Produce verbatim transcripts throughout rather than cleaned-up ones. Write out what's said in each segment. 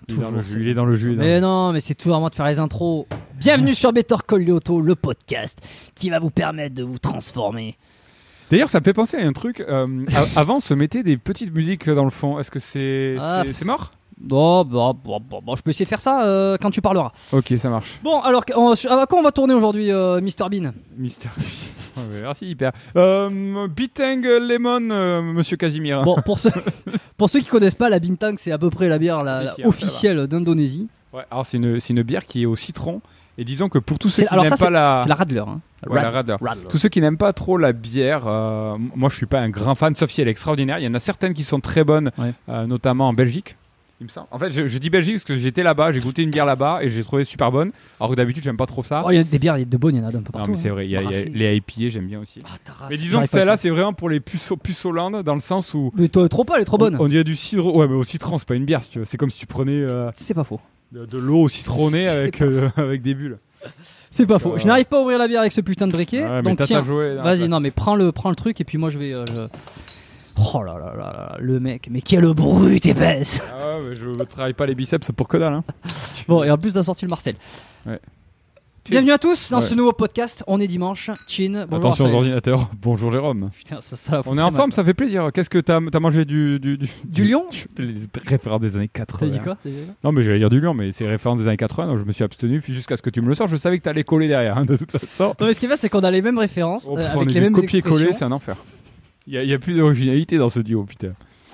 Il est dans le jus. Il est dans le jus. Mais non, mais c'est toujours à moi de faire les intros. Bienvenue sur Better Call Lyoto, le podcast qui va vous permettre de vous transformer. D'ailleurs, ça me fait penser à un truc. Euh, a- avant, on se mettait des petites musiques dans le fond. Est-ce que c'est, Ah. c'est, c'est mort ? Bon, bon, bon, bon, bon, je peux essayer de faire ça euh, quand tu parleras. Ok, ça marche. Bon, alors, on, à quoi on va tourner aujourd'hui, euh, mister Bean? Mister Ouais, merci, hyper. Euh, Bintang Lemon, euh, Monsieur Casimir. Bon, pour ceux, pour ceux qui connaissent pas, la Bintang, c'est à peu près la bière la, Si, la si, hein, officielle d'Indonésie. Ouais, alors c'est une, c'est une bière qui est au citron. Et disons que pour tous ceux C'est- qui alors n'aiment ça, pas la... C'est la Radler. Hein. Ouais, Rad- la Radler. Radler. Tous ceux qui n'aiment pas trop la bière, euh, moi je suis pas un grand fan, sauf si elle est extraordinaire. Il y en a certaines qui sont très bonnes, Ouais. euh, notamment en Belgique. Il me semble. En fait, je, je dis Belgique parce que j'étais là-bas, j'ai goûté une bière là-bas et j'ai trouvé super bonne. Alors que d'habitude, j'aime pas trop ça. Oh, il y a des bières, il y a de bonnes, il y en a d'un peu partout. non, mais c'est hein. vrai, il y a, il y a Brassées. les I P A, j'aime bien aussi. Ah, ta race. Mais disons J'arrive que pas à celle-là, le c'est vraiment pour les puceaux, puceaulandes, dans le sens où. faire. Mais toi, trop pas, elle est trop bonne. On, on dirait du cidre. Ouais, mais au citron, c'est pas une bière, si tu veux. C'est comme si tu prenais euh, C'est pas faux. de, de l'eau au citronné C'est avec, euh, avec des bulles. C'est pas faux. Euh, Je n'arrive pas à ouvrir la bière avec ce putain de briquet. Ouais, mais donc t'as tiens, ta jouée dans la vas-y, place. non mais prends le, prends le truc et puis moi je vais. euh, je- Oh là là là là, le mec, mais quelle brute épaisse. Ah ouais, mais je travaille pas les biceps pour que dalle. Hein. Bon, et en plus, t'as sorti le Marcel. Ouais. Bienvenue à tous dans Ouais. ce nouveau podcast. On est dimanche. Chin. Bonjour, Attention aux Raphaël. ordinateurs. Bonjour Jérôme. Putain, ça, ça la fout On est très en forme, mal. ça fait plaisir. Qu'est-ce que t'as, t'as mangé du du du, Du lion Les références des années quatre-vingts. T'as dit quoi T'as dit quoi Non, mais j'allais dire du lion, mais c'est références des années quatre-vingts, donc je me suis abstenu. Puis jusqu'à ce que tu me le sors, je savais que t'allais coller derrière, hein, de toute façon. Non, mais ce qui est bien, c'est qu'on a les mêmes références, Oh, euh, pff, on avec est les des mêmes copier-coller, c'est expressions. un enfer. Il y, a- il y a plus d'originalité dans ce duo, putain.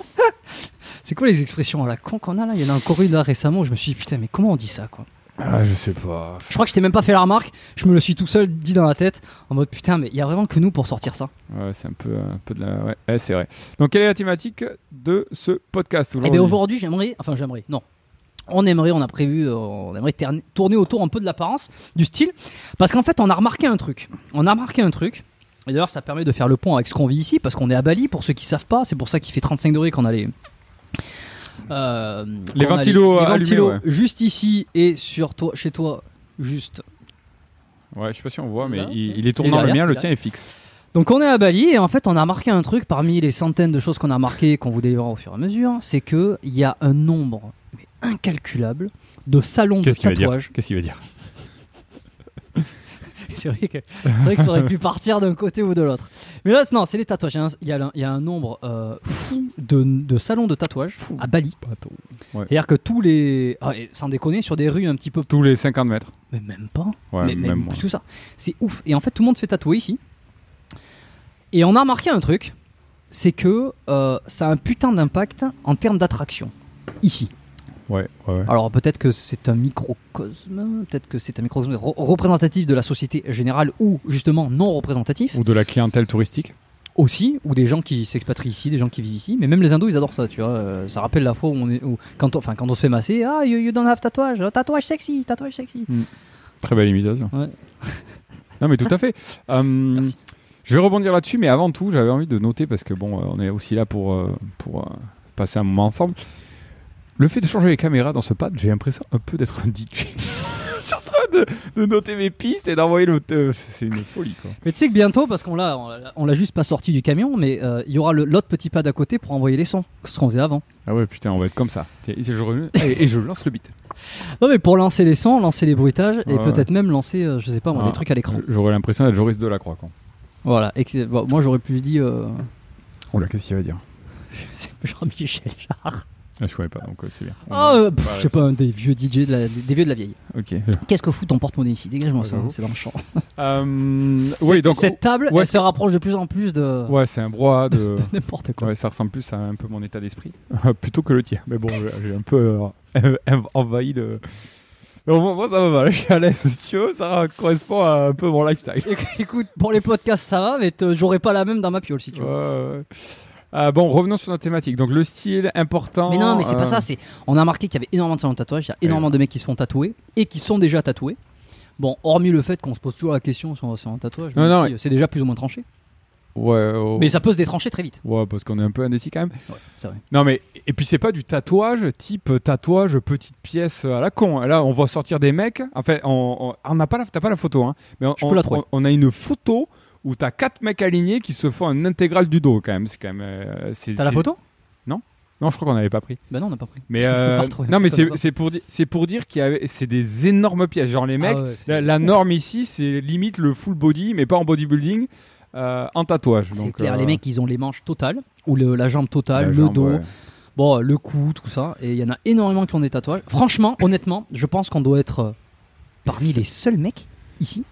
C'est quoi les expressions à la con qu'on a là Il y en a encore une là récemment où je me suis dit, putain, mais comment on dit ça quoi Ah, je sais pas. Je crois que je t'ai même pas fait la remarque, je me le suis tout seul dit dans la tête, en mode putain, mais il y a vraiment que nous pour sortir ça. Ouais, c'est un peu, un peu de la. Ouais, ouais, c'est vrai. Donc, quelle est la thématique de ce podcast Et aujourd'hui bien aujourd'hui, j'aimerais, enfin j'aimerais, non. On aimerait, on a prévu, euh, on aimerait terni- tourner autour un peu de l'apparence, du style, parce qu'en fait, on a remarqué un truc. On a remarqué un truc. Et d'ailleurs, ça permet de faire le pont avec ce qu'on vit ici, parce qu'on est à Bali. Pour ceux qui savent pas, c'est pour ça qu'il fait trente-cinq degrés qu'on a les. euh, Les qu'on a ventilos les allumés, ventilos ouais. juste ici et sur toi, chez toi, juste. Ouais, je sais pas si on voit, mais Là, il, ok. il est tournant. Il est Le derrière, mien, le il est tien est fixe. Donc on est à Bali et en fait on a remarqué un truc parmi les centaines de choses qu'on a remarquées, qu'on vous délivrera au fur et à mesure, c'est que il y a un nombre mais incalculable de salons Qu'est-ce de qu'il va dire tatouage. Qu'est-ce qu'il va dire C'est vrai que c'est vrai que ça aurait pu partir d'un côté ou de l'autre. Mais là non, c'est les tatouages. Il y a un, il y a un- il y a un nombre euh, fou de, de salons de tatouage à Bali. Ouais. C'est-à-dire que tous les, ah, et sans déconner, sur des rues un petit peu, Tous les cinquante mètres. mais même pas. Ouais, mais même même moi. plus que ça. C'est ouf. Et en fait, tout le monde se fait tatouer ici. Et on a remarqué un truc, c'est que euh, ça a un putain d'impact en termes d'attraction. Ici. Ouais, ouais, ouais. Alors peut-être que c'est un microcosme, peut-être que c'est un microcosme re- représentatif de la société générale ou justement non représentatif Ou de la clientèle touristique. aussi, ou des gens qui s'expatrient ici, des gens qui vivent ici. Mais même les Indos, ils adorent ça, tu vois. Euh, ça rappelle la fois où on est, où, quand, on, enfin, quand on se fait masser, ah, you, you don't have tatouage, Oh, tatouage sexy, tatouage sexy. Très belle imitation. Ouais. Non, mais tout à fait. Euh, Merci. Je vais rebondir là-dessus, mais avant tout, j'avais envie de noter, parce que bon, euh, on est aussi là pour, euh, pour euh, passer un moment ensemble. Le fait de changer les caméras dans ce pad, j'ai l'impression un peu d'être un D J. Je suis en train de, de noter mes pistes et d'envoyer le. euh, c'est une folie, quoi. Mais tu sais que bientôt, parce qu'on l'a, on l'a- on l'a juste pas sorti du camion, mais euh, il y aura le- l'autre petit pad à côté pour envoyer les sons, ce qu'on faisait avant. Ah ouais, putain, on va être comme ça. Tiens, et je, re- et, et je lance le beat. Non, mais pour lancer les sons, lancer les bruitages et Ouais, peut-être même lancer, euh, je sais pas moi, Ah, des trucs à l'écran. J'aurais l'impression d'être Joris Delacroix, quoi. Voilà. Et que- bon, moi, j'aurais plus dit euh, Oh là, qu'est-ce qu'il va dire Jean-Michel Jarre. ah, Je connais pas, donc euh, c'est bien. Ah, euh, pff, Ouais, je sais pas, un des vieux D J, de la, des vieux de la vieille. Ok. Qu'est-ce que fout ton porte-monnaie ici? Dégage-moi Ouais, ça, j'avoue. c'est dans le champ. Euh, oui, donc. Cette table, ouais, elle se rapproche de plus en plus de Ouais, c'est un brouhaha de. n'importe quoi. Ouais, ça ressemble plus à un peu mon état d'esprit, plutôt que le tien. Mais bon, j'ai- j'ai un peu euh, envahi le. Mais bon, moi, ça va mal, je suis à l'aise, si tu veux, ça correspond à un peu mon lifestyle. Écoute, pour les podcasts, ça va, mais te- j'aurais pas la même dans ma piole si tu Ouais, veux. ouais. Euh, bon, revenons sur notre thématique. Donc, le style important. Mais non, mais c'est euh, pas ça. C'est, on a remarqué qu'il y avait énormément de salons de tatouage, il y a énormément de mecs qui se font tatouer et qui sont déjà tatoués. Bon, hormis le fait qu'on se pose toujours la question sur, sur un tatouage, Non, même non, si, ouais. c'est déjà plus ou moins tranché. Ouais, oh. Mais ça peut se détrancher très vite. Ouais, parce qu'on est un peu indécis quand même. Ouais, c'est vrai. Non, mais. Et puis, c'est pas du tatouage type tatouage petite pièce à la con. Là, on va sortir des mecs. En fait, on, on, on n'a pas la, t'as pas la photo, hein. Mais on, Je peux la on, trouver. on a une photo où t'as quatre mecs alignés qui se font un intégral du dos quand même. C'est quand même. euh, c'est, T'as la c'est- photo? Non. Non, je crois qu'on n'avait pas pris. Bah non, on n'a pas pris. Mais Je peux euh, pas retrouver, non, mais je c'est, peux pas. c'est pour dire, c'est pour dire qu'il y avait, c'est des énormes pièces. Genre les mecs, Ah ouais, c'est- la, la norme ici, c'est limite le full body, mais pas en bodybuilding, euh, en tatouage. C'est Donc, clair, euh, les mecs, ils ont les manches totales, ou le- la jambe totale, la le jambe, dos, ouais. bon, le cou, tout ça. Et il y en a énormément qui ont des tatouages. Franchement, honnêtement, je pense qu'on doit être euh, parmi les seuls mecs ici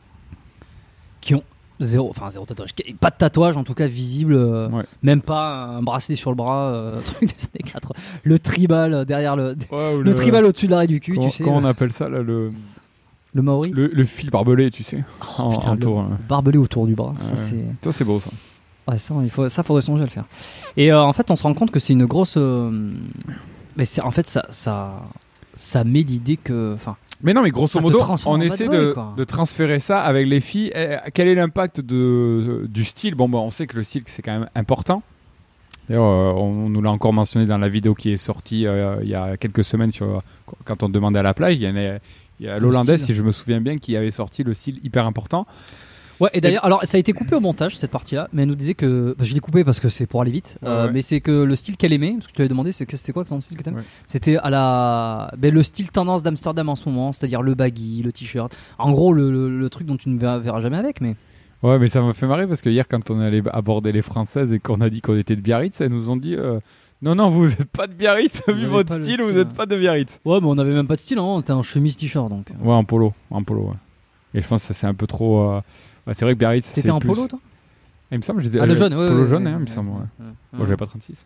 qui ont zéro, enfin zéro tatouage, qui- pas de tatouage en tout cas visible, euh, Ouais. même pas un bracelet sur le bras, euh, truc des années quatre. Le tribal euh, derrière le, Ouais, ou le tribal au-dessus de l'arrêt du cul, Comment, tu sais. comment le, on appelle ça là, le, le maori. le, le fil barbelé, tu sais. Oh, en, putain, en le tour, hein. barbelé autour du bras. Ça, Ouais. c'est... Ça, c'est beau ça. Ouais, ça, il faut, ça, faudrait songer à le faire. Et euh, en fait, on se rend compte que c'est une grosse. euh, Mais c'est, en fait, ça, ça, ça met l'idée que. Enfin, Mais non, mais grosso Ça te modo, transforme on en bad essaie boy, de, quoi. de transférer ça avec les filles. Eh, quel est l'impact de, du style? Bon, bah, on sait que le style, c'est quand même important. D'ailleurs, euh, on, on nous l'a encore mentionné dans la vidéo qui est sortie euh, il y a quelques semaines sur, quand on demandait à la plage. Il y, en a, il y a Le l'Hollandais, style. si je me souviens bien, qui avait sorti le style hyper important. ouais, et d'ailleurs, alors ça a été coupé au montage cette partie-là, mais elle nous disait que. Bah, je l'ai coupé parce que c'est pour aller vite, Ouais, euh, ouais. mais c'est que le style qu'elle aimait, parce que tu avais demandé, c'est, que- c'était quoi ton style que t'aimes Ouais. C'était à la. Ben, le style tendance d'Amsterdam en ce moment, c'est-à-dire le baggy, le t-shirt. En gros, le, le, le truc dont tu ne verras, verras jamais avec, mais. Ouais, mais ça m'a fait marrer parce que hier, quand on allait aborder les Françaises et qu'on a dit qu'on était de Biarritz, elles nous ont dit euh, non, non, vous n'êtes pas de Biarritz, Vous vu avez votre pas le style, vous style, n'êtes ouais. pas de Biarritz. Ouais, mais on avait même pas de style, hein, t'es en chemise t-shirt donc. euh. Ouais, en polo, en polo. Ouais. Et je pense que c'est un peu trop. euh, ouais, c'est vrai que Biarritz. T'étais c'est en plus- polo toi Ah, il me semble que j'étais. Ah, le euh, jaune, ouais. Polo ouais, jaune, ouais, hein, il me ouais, semble. Ouais. ouais, ouais. Bon, j'avais pas trente-six.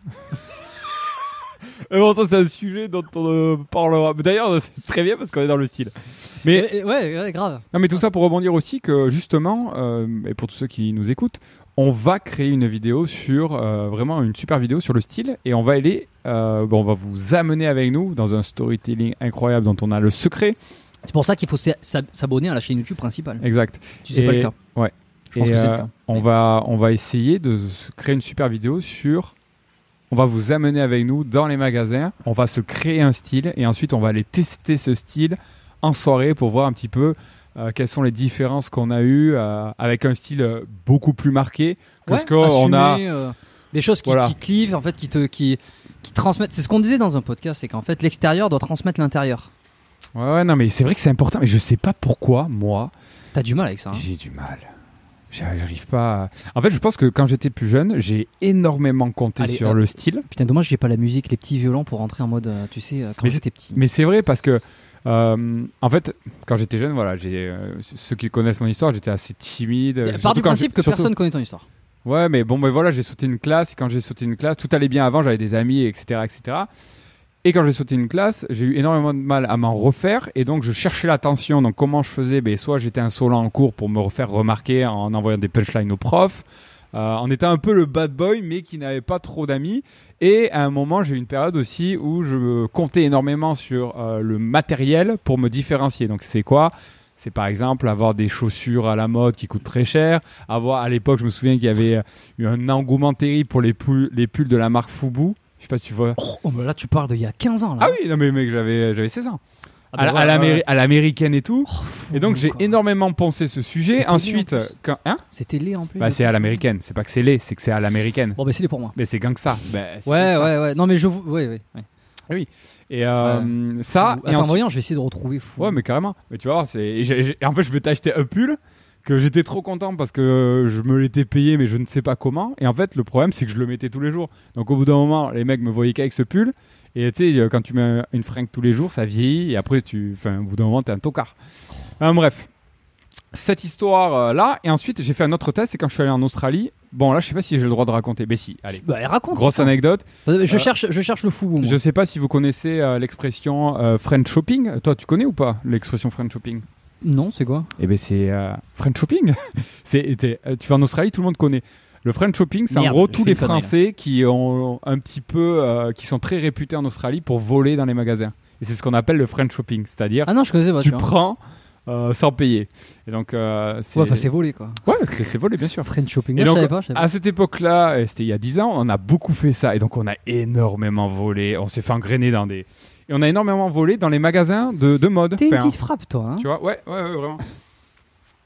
Mais bon, ça, c'est un sujet dont on euh, parlera. Mais d'ailleurs, c'est très bien parce qu'on est dans le style. Mais Ouais, ouais, ouais, grave. non, mais tout ça pour rebondir aussi que justement, euh, et pour tous ceux qui nous écoutent, on va créer une vidéo sur euh, vraiment une super vidéo sur le style et on va aller, euh, bon, on va vous amener avec nous dans un storytelling incroyable dont on a le secret. C'est pour ça qu'il faut s'a- s'a- s'abonner à la chaîne YouTube principale. Exact. Si c'est pas Et- le cas. ouais. Je pense Et, que c'est euh, le cas. on va, on va essayer de se créer une super vidéo sur. On va vous amener avec nous dans les magasins. On va se créer un style et ensuite on va aller tester ce style en soirée pour voir un petit peu euh, quelles sont les différences qu'on a eues euh, avec un style euh, beaucoup plus marqué que Ouais, ce qu'on a. assumer, euh, des choses qui, Voilà. qui clivent, en fait, qui te, qui, qui transmettent. C'est ce qu'on disait dans un podcast, c'est qu'en fait, l'extérieur doit transmettre l'intérieur. Ouais, ouais, non, mais c'est vrai que c'est important, mais je sais pas pourquoi, moi, T'as du mal avec ça. Hein. j'ai du mal. J'arrive pas. À... En fait, je pense que quand j'étais plus jeune, j'ai énormément compté Allez, sur euh, le style. Putain, dommage, j'ai pas la musique, les petits violons pour rentrer en mode, euh, tu sais, euh, quand Mais j'étais petit. Mais c'est vrai parce que, euh, en fait, quand j'étais jeune, voilà, j'ai euh, ceux qui connaissent mon histoire, j'étais assez timide. Part surtout du quand principe j'ai- que surtout- personne connaît ton histoire. Ouais, mais bon, ben voilà, j'ai sauté une classe et quand j'ai sauté une classe, tout allait bien avant, j'avais des amis, et cetera, et cetera. Et quand j'ai sauté une classe, j'ai eu énormément de mal à m'en refaire et donc je cherchais l'attention. Donc comment je faisais? Ben, soit j'étais insolent en cours pour me refaire remarquer en envoyant des punchlines aux profs. Euh, on était un peu le bad boy mais qui n'avait pas trop d'amis. Et à un moment, j'ai eu une période aussi où je comptais énormément sur euh, le matériel pour me différencier. Donc c'est quoi? C'est par exemple avoir des chaussures à la mode qui coûtent très cher. Avoir, à l'époque, je me souviens qu'il y avait eu un engouement terrible pour les pulls, les pulls de la marque Fubu. Je sais pas si tu vois. Oh, oh, mais là, tu parles d'il y a quinze ans. Là. Ah oui, non mais mec, j'avais j'avais seize ans. Ah bah à, la- ouais, à l'améri- ouais. à l'américaine et tout. Oh, fou, Et donc j'ai quoi. énormément pensé ce sujet. C'était Ensuite, laid en plus. quand hein C'était laid en plus. bah, je c'est à trouve. l'américaine. C'est pas que c'est laid, c'est que c'est à l'américaine. Bon, bah, c'est laid pour moi. Mais c'est gang ça. Bah, c'est Ouais, gang ça. ouais, ouais. Non, mais je vous. Ouais, ouais. ouais. Et euh, ça. Fou. Et Attends, ensuite- voyons, je vais essayer de retrouver fou. Ouais, mais carrément. Mais tu vois, c'est. Et, j'ai- j'ai- et en fait, je m'étais acheté un pull que j'étais trop content parce que je me l'étais payé, mais je ne sais pas comment. Et en fait, le problème, c'est que je le mettais tous les jours. Donc, au bout d'un moment, les mecs me voyaient qu'avec ce pull. Et tu sais, quand tu mets une fringue tous les jours, ça vieillit. Et après, tu, enfin, au bout d'un moment, t'es un tocard. Enfin, bref, cette histoire-là. Et ensuite, j'ai fait un autre test. C'est quand je suis allé en Australie. Bon, là, je sais pas si j'ai le droit de raconter. Mais si, allez. Bah, raconte. Grosse putain. anecdote. Je Euh, cherche, je cherche le fou. Moi. Je sais pas si vous connaissez euh, l'expression euh, French shopping. Toi, tu connais ou pas l'expression French shopping? Non, c'est quoi? Eh ben c'est euh, French shopping. c'est, t'es- euh, tu vas en Australie, tout le monde connaît. Le French shopping, c'est en Merde, gros j'ai tous fait les une connerie, Français qui ont un petit peu, euh, qui sont très réputés en Australie pour voler dans les magasins. Et c'est ce qu'on appelle le French shopping, c'est-à-dire Ah non, je connaissais pas. tu vois. prends euh, sans payer. Et donc euh, c'est, Ouais, enfin, c'est volé quoi. ouais, c'est, c'est volé bien sûr. French shopping. Et Moi, je donc, savais pas. Je savais pas. À cette époque-là, et c'était il y a dix ans, on a beaucoup fait ça. Et donc, on a énormément volé. On s'est fait engrainer dans des. Et on a énormément volé dans les magasins de, de mode. T'es une Enfin, petite frappe, toi. Hein. tu vois, ouais, ouais, ouais, vraiment.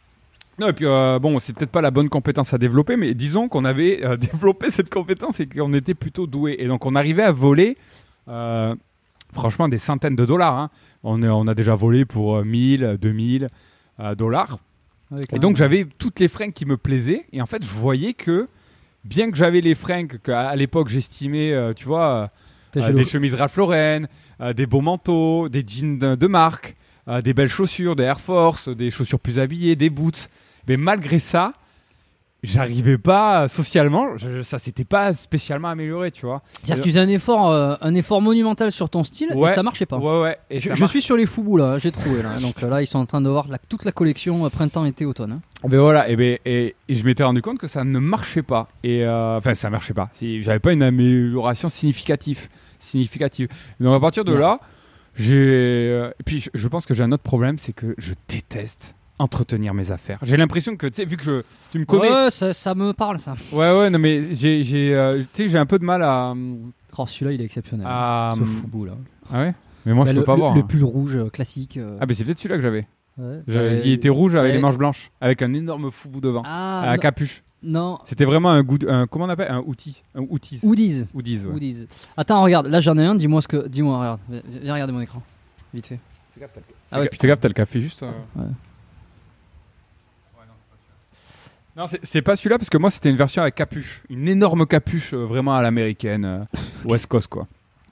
Non, et puis euh, bon, c'est peut-être pas la bonne compétence à développer, mais disons qu'on avait euh, développé cette compétence et qu'on était plutôt doué. Et donc on arrivait à voler, euh, franchement, des centaines de dollars. Hein. On, est, on a déjà volé pour euh, mille, deux mille euh, dollars. Ouais, et donc j'avais toutes les fringues qui me plaisaient. Et en fait, je voyais que, bien que j'avais les fringues qu'à l'époque j'estimais, euh, tu vois, euh, euh, des chemises Ralph Lauren, euh, des beaux manteaux, des jeans de, de marque, euh, des belles chaussures, des Air Force, des chaussures plus habillées, des boots. Mais malgré ça, j'arrivais pas socialement, je, ça s'était pas spécialement amélioré, tu vois. C'est-à-dire que tu faisais un effort, euh, un effort monumental sur ton style ouais, et ça marchait pas. Ouais, ouais. Et je, ça je suis sur les foubous là, j'ai trouvé là. Donc là, ils sont en train de voir la, toute la collection euh, printemps, été, automne. Hein. Ben voilà, et, ben, et, et je m'étais rendu compte que ça ne marchait pas. Et euh, enfin, ça marchait pas. Si, j'avais pas une amélioration significative, significative. Donc à partir de ouais. là, j'ai. Euh, et puis je, je pense que j'ai un autre problème, c'est que je déteste entretenir mes affaires. J'ai l'impression que, tu sais, vu que je, tu me connais... Ouais, ça, ça me parle, ça. Ouais, ouais, non, mais j'ai, j'ai, euh, tu sais, j'ai un peu de mal à... Oh, celui-là, il est exceptionnel. À... Ce foubou, là. Ah ouais. Mais moi, bah, je le, peux pas le, voir. Le hein. pull rouge euh, classique. Euh... Ah, mais c'est peut-être celui-là que j'avais. Ouais. j'avais Euh, il était rouge avec ouais. les manches blanches, avec un énorme foubou devant, ah, à non. capuche. Non. C'était vraiment un goût, un, comment on appelle, un outil, un outil. Hoodies. Hoodies, ouais. Hoodies. Attends, regarde, là j'en ai un. Dis-moi ce que, dis-moi, regarde, viens regarder mon écran, vite fait. Fais gaffe, t'as le, ah ouais, fais gaffe, t'as le café juste. Euh... Ouais. Non, c'est, c'est pas celui-là parce que moi c'était une version avec capuche, une énorme capuche euh, vraiment à l'américaine, euh, West Coast quoi.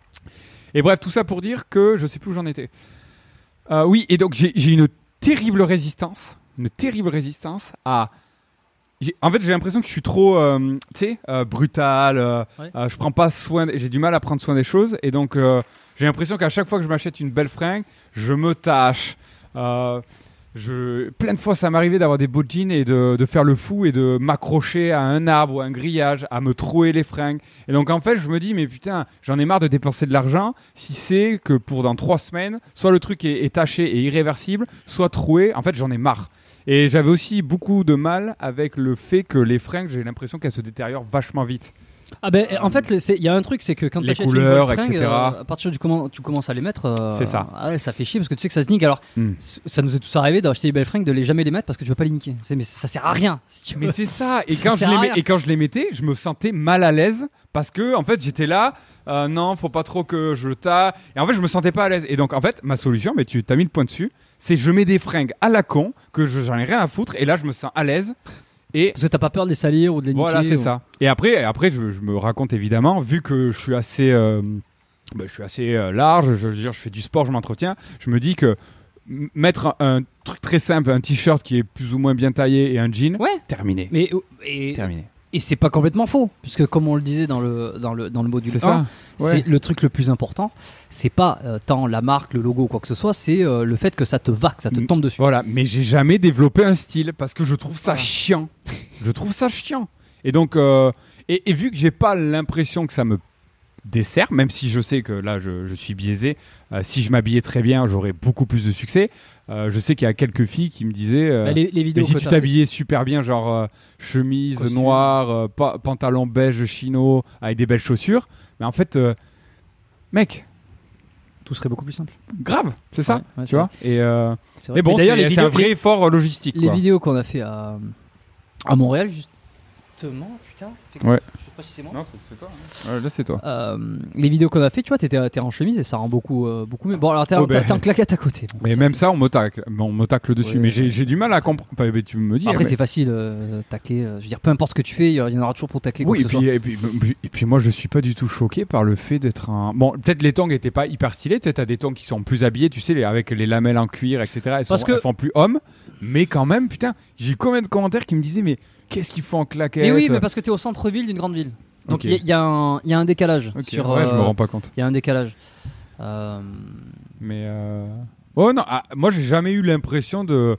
Et bref, tout ça pour dire que je sais plus où j'en étais. Euh, oui, et donc j'ai, j'ai une terrible résistance, une terrible résistance à. J'ai, en fait, j'ai l'impression que je suis trop, euh, tu sais, euh, brutal. Euh, ouais. euh, je prends pas soin, de, j'ai du mal à prendre soin des choses, et donc euh, j'ai l'impression qu'à chaque fois que je m'achète une belle fringue, je me tâche. Euh, Je, plein de fois, ça m'arrivait d'avoir des beaux jeans et de, de faire le fou et de m'accrocher à un arbre ou à un grillage, à me trouer les fringues. Et donc, en fait, je me dis, mais putain, j'en ai marre de dépenser de l'argent si c'est que pour dans trois semaines, soit le truc est, est taché et irréversible, soit troué. En fait, j'en ai marre. Et j'avais aussi beaucoup de mal avec le fait que les fringues, j'ai l'impression qu'elles se détériorent vachement vite. Ah ben en fait il y a un truc, c'est que quand tu achètes une bonne fringue, euh, à partir du comment tu commences à les mettre, euh, c'est ça. Ah, ça fait chier parce que tu sais que ça se nique. Alors mm. ça nous est tous arrivé d'acheter des belles fringues, de les jamais les mettre parce que tu veux pas les niquer. C'est, mais ça sert à rien. Si tu veux. Mais c'est ça. Et ça quand je les met, et quand je les mettais, je me sentais mal à l'aise parce que en fait j'étais là. Euh, non, faut pas trop que je ta. Et en fait je me sentais pas à l'aise. Et donc en fait ma solution, mais tu t'as mis le point dessus, c'est je mets des fringues à la con que je, j'en ai rien à foutre. Et là je me sens à l'aise. Et parce que t'as pas peur de les salir ou de les niquer. Voilà, c'est ou... ça. Et après, après je, je me raconte évidemment, vu que je suis assez, euh, bah, je suis assez euh, large, je, je veux dire, je fais du sport, je m'entretiens, je me dis que m- mettre un, un truc très simple, un t-shirt qui est plus ou moins bien taillé et un jean, ouais. terminé. Mais et, terminé. Et c'est pas complètement faux, puisque comme on le disait dans le, dans le, dans le module c'est un, ça. Ouais. C'est le truc le plus important, c'est pas euh, tant la marque, le logo ou quoi que ce soit, c'est euh, le fait que ça te va, que ça te tombe dessus. Voilà, mais j'ai jamais développé un style parce que je trouve ça voilà. chiant. Je trouve ça chiant. Et donc, euh, et, et vu que j'ai pas l'impression que ça me dessert, même si je sais que là je, je suis biaisé, euh, si je m'habillais très bien, j'aurais beaucoup plus de succès. Euh, je sais qu'il y a quelques filles qui me disaient euh, bah, les, les vidéos mais si tu t'habillais fait. super bien, genre euh, chemise Costume. noire, euh, pa- pantalon beige chino avec des belles chaussures, mais en fait, euh, mec, tout serait beaucoup plus simple. Grave, c'est ça, ouais, ouais, tu c'est vois. Et euh, mais bon, mais d'ailleurs, c'est, les c'est vidéos, un vrai les, effort logistique. Les quoi. vidéos qu'on a fait à, à Montréal, justement, putain. Ouais. Je sais pas si c'est moi. Non, c'est, c'est toi. Hein. Ouais, là, c'est toi. Euh, les vidéos qu'on a fait, tu vois, t'étais, t'es en chemise et ça rend beaucoup, euh, beaucoup mieux. Bon, alors t'es, oh, ben... t'es en claquette à côté. Bon, mais ça, même c'est... ça, on me tacle, on me tacle dessus. Ouais, mais j'ai, j'ai du mal à comprendre. Enfin, tu me dis. Après, mais... c'est facile, euh, tacler. Euh, je veux dire, peu importe ce que tu fais, il y en aura toujours pour tacler. Oui, et que puis, et, puis, et, puis, et puis, moi, je suis pas du tout choqué par le fait d'être un. Bon, peut-être les tongs étaient pas hyper stylés. Peut-être t'as des tongs qui sont plus habillés, tu sais, les, avec les lamelles en cuir, et cetera. Elles, sont, que... elles font plus hommes. Mais quand même, putain, j'ai eu combien de commentaires qui me disaient, mais qu'est-ce qu'ils font en claquette? Mais oui, mais parce que t'es au centre-ville d'une grande ville. Donc il okay. y, y, y a un décalage. Okay. Sur, ouais, euh, je me rends pas compte. Il y a un décalage. Euh... Mais euh... oh non, ah, moi j'ai jamais eu l'impression de.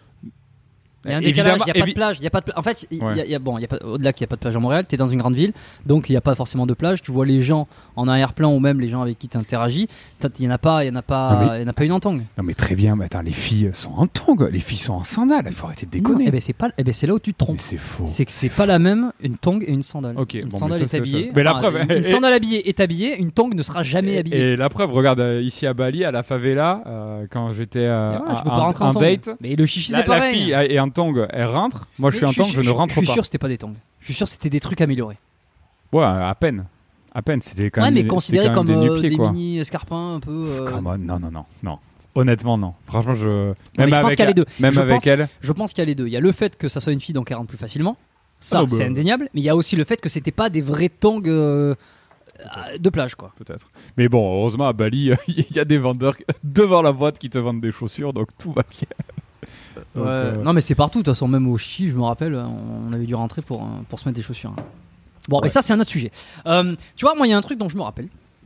Il y a un décalage, il n'y a pas de plage. Y a pas de pla... En fait, y, ouais. y a, y a, bon, y a pas, au-delà qu'il n'y a pas de plage à Montréal, tu es dans une grande ville, donc il n'y a pas forcément de plage. Tu vois les gens en arrière-plan ou même les gens avec qui tu interagis. Il n'y en a pas, y en a pas, non, mais... y en a pas une en tong. Non mais très bien, mais attends, les filles sont en tong, les filles sont en sandales, il faut arrêter de déconner. Non, eh ben c'est, pas, eh ben c'est là où tu te trompes. Mais c'est faux. C'est que c'est, c'est pas la même une tong et une sandale. Ok, une bon, sandale mais ça, est habillée. Mais la enfin, preuve, une, une sandale habillée est habillée, une tong ne sera jamais et, habillée. Et la preuve, regarde euh, ici à Bali, à la favela, euh, quand j'étais euh, ouais, en, en, en date. Mais le chichi la, c'est pareil. La fille est en, tongs, elle rentre. Moi, je suis en tongs, je ne rentre pas. Je suis pas. sûr que c'était pas des tongs. Je suis sûr que c'était des trucs améliorés. Ouais, à peine. À peine, c'était quand ouais, même mais des, considéré quand comme même des, euh, nu-pieds, des quoi. mini escarpins un peu. Euh... Come on, non, non, non, non. Honnêtement, non. Franchement, je. Non, Même je pense avec, qu'il y a les deux. même je avec pense, elle. Je pense qu'il y a les deux. Il y a le fait que ça soit une fille donc elle rentre plus facilement. Ça, Ah non, bah, c'est indéniable. Mais il y a aussi le fait que c'était pas des vrais tongs euh, de plage, quoi. Peut-être. Mais bon, heureusement, à Bali, il y a des vendeurs devant la boîte qui te vendent des chaussures, donc tout va bien. Donc, ouais. euh... Non, mais c'est partout. De toute façon, même au Chi, je me rappelle, on avait dû rentrer pour, pour se mettre des chaussures. Bon, ouais. Mais ça, c'est un autre sujet. Euh, tu vois, moi, il y a un truc dont je me rappelle.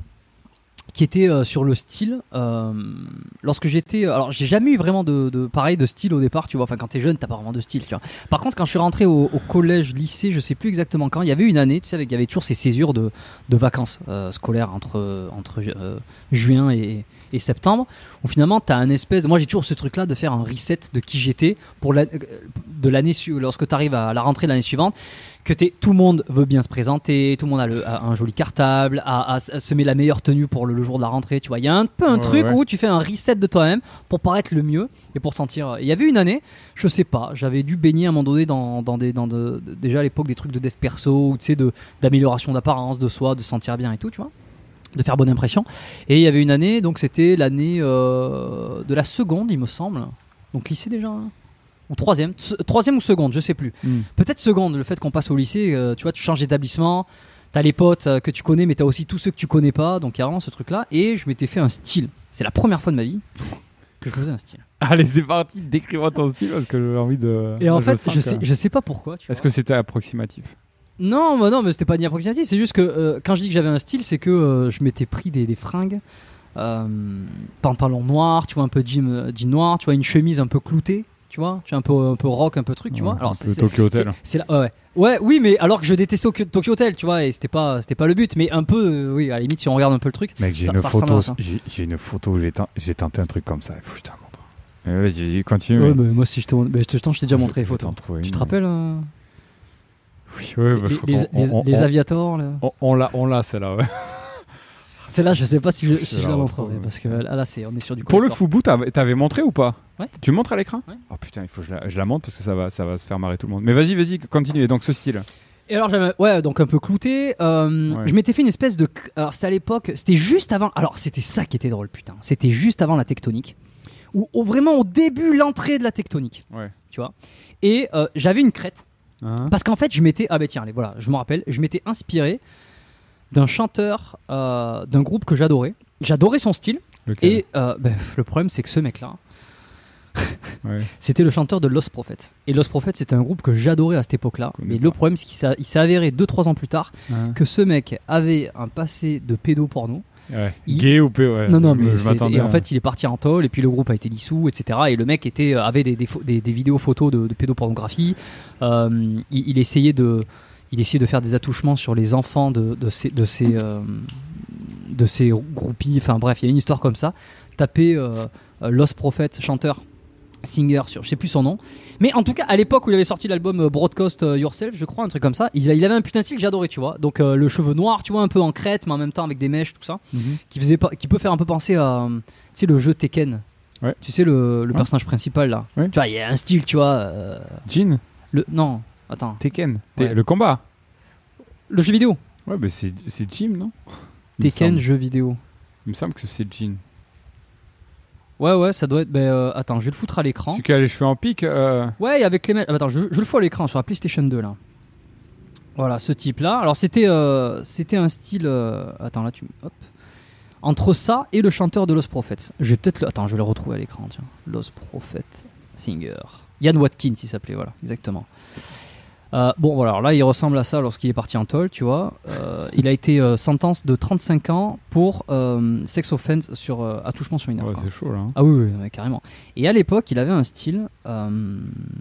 Qui était euh, sur le style. Euh, lorsque j'étais. Alors, j'ai jamais eu vraiment de, de. Pareil, de style au départ, tu vois. Enfin, quand t'es jeune, t'as pas vraiment de style, tu vois. Par contre, quand je suis rentré au, au collège, lycée, je sais plus exactement quand, il y avait une année, tu sais, avec, il y avait toujours ces césures de, de vacances euh, scolaires entre, entre euh, juin et, et septembre, où finalement, t'as un espèce. De, moi, j'ai toujours ce truc-là de faire un reset de qui j'étais pour la, de l'année. Lorsque t'arrives à la rentrée de l'année suivante. Que t'es, tout le monde veut bien se présenter, tout le monde a, le, a un joli cartable, a, a, a se met la meilleure tenue pour le, le jour de la rentrée, tu vois. Il y a un peu un ouais, truc ouais. où tu fais un reset de toi-même pour paraître le mieux et pour sentir. Il y avait une année, je sais pas, j'avais dû baigner à un moment donné dans, dans des, dans de, de, déjà à l'époque des trucs de dev perso ou tu sais de d'amélioration d'apparence, de soi, de se sentir bien et tout, tu vois, de faire bonne impression. Et il y avait une année, donc c'était l'année euh, de la seconde, il me semble, donc lycée déjà. Hein. Ou troisième, troisième ou seconde, je sais plus. Mm. Peut-être seconde, le fait qu'on passe au lycée, euh, tu vois, tu changes d'établissement, t'as les potes euh, que tu connais, mais t'as aussi tous ceux que tu connais pas, donc il y a vraiment ce truc-là. Et je m'étais fait un style. C'est la première fois de ma vie que je faisais un style. Allez, c'est parti, décris-moi ton style parce que j'ai envie de. Et en je fait, je que... sais, je sais pas pourquoi. Tu Est-ce vois. que c'était approximatif? Non, bah non, mais c'était pas ni approximatif. C'est juste que euh, quand je dis que j'avais un style, c'est que euh, je m'étais pris des, des fringues. Euh, pantalon noir, tu vois, un peu jean, jean noir, tu vois, une chemise un peu cloutée. Tu vois, tu es un peu, un peu rock, un peu truc, tu ouais, vois. Alors, un peu Tokyo Hotel. C'est, c'est la, ouais, ouais, oui, mais alors que je détestais Tokyo, Tokyo Hotel, tu vois, et c'était pas, c'était pas le but, mais un peu, euh, oui, à la limite, si on regarde un peu le truc. Mec, j'ai ça, une ça photo, j'ai, j'ai une photo, j'ai, ten, j'ai tenté un truc comme ça. Il faut que je te la montre. Mais vas-y, vas-y, continue. Ouais, mais... bah, moi, si je te, bah, je te, je t'ai déjà montré les photos. Tu une, te rappelles euh... Oui, ouais, bah, les, je crois les, qu'on, les, on, les on, aviators. Là. On, on l'a, on l'a, celle-là, ouais. Celle-là, je sais pas si je, si je je la montrerai retrouve, parce que là, là c'est, on est sur du. Pour le Fubu, t'avais, t'avais montré ou pas? Ouais. Tu montres à l'écran? Ouais. Oh putain, il faut que je la, je la montre parce que ça va, ça va se faire marrer tout le monde. Mais vas-y, vas-y, continue. Et donc ce style. Et alors j'avais, ouais, donc un peu clouté. Euh, ouais. Je m'étais fait une espèce de. Alors c'était à l'époque, c'était juste avant. Alors c'était ça qui était drôle, putain. C'était juste avant la tectonique, ou vraiment au début l'entrée de la tectonique. Ouais. Tu vois. Et euh, j'avais une crête. Uh-huh. Parce qu'en fait, je m'étais. Ah, bah tiens, allez, voilà, je me rappelle. Je m'étais inspiré d'un chanteur euh, d'un groupe que j'adorais. J'adorais son style. Lequel? Et euh, bah, le problème, c'est que ce mec-là, ouais. c'était le chanteur de Lost Prophets. Et Lost Prophets, c'était un groupe que j'adorais à cette époque-là. Mais pas. Le problème, c'est qu'il s'est, il s'est avéré deux trois ans plus tard uh-huh. que ce mec avait un passé de pédoporno. Ouais. Il... Gay ou pédo, ouais. Non, non, mais je m'attendais et à... en fait, il est parti en tôle, et puis le groupe a été dissous, et cetera. Et le mec était, avait des, des, des, des vidéos photos de, de pédopornographie. Euh, il, il, essayait de, il essayait de faire des attouchements sur les enfants de, de ces, de ces, euh, de ces groupies. Enfin bref, il y a une histoire comme ça. Tapez euh, Lost Prophets, chanteur, singer, sur, je sais plus son nom. Mais en tout cas, à l'époque où il avait sorti l'album Broadcast Yourself, je crois, un truc comme ça, il, il avait un putain de style que j'adorais, tu vois. Donc euh, le cheveu noir, tu vois, un peu en crête, mais en même temps avec des mèches, tout ça, mm-hmm. qui, faisait pas, qui peut faire un peu penser à, tu sais, le jeu Tekken. Ouais. Tu sais, le, le ouais. personnage principal, là. Ouais. Tu vois, il y a un style, tu vois. Euh, Jin le, Non, attends. Tekken. Ouais. Le combat. Le jeu vidéo. Ouais, mais c'est, c'est Jim, non? Tekken, jeu vidéo. Il me semble que c'est Jin. Ouais, ouais, ça doit être. Ben, euh, attends, je vais le foutre à l'écran. Celui qui a les cheveux en pique. Euh... Ouais, avec les mèches. Attends, je, je le fous à l'écran sur la PlayStation deux, là. Voilà, ce type-là. Alors, c'était, euh, c'était un style. Euh... Attends, là, tu. Hop. Entre ça et le chanteur de Lost Prophets. Je vais peut-être le. Attends, je vais le retrouver à l'écran, tiens. Lost Prophets Singer. Ian Watkins, il s'appelait, voilà, exactement. Euh, bon, voilà, alors là, il ressemble à ça lorsqu'il est parti en tôle, tu vois. Euh, il a été euh, sentence de trente-cinq ans pour euh, sex offense sur euh, attouchement sur mineur. Ouais, c'est chaud là. Hein. Ah oui, oui, ouais, carrément. Et à l'époque, il avait un style euh,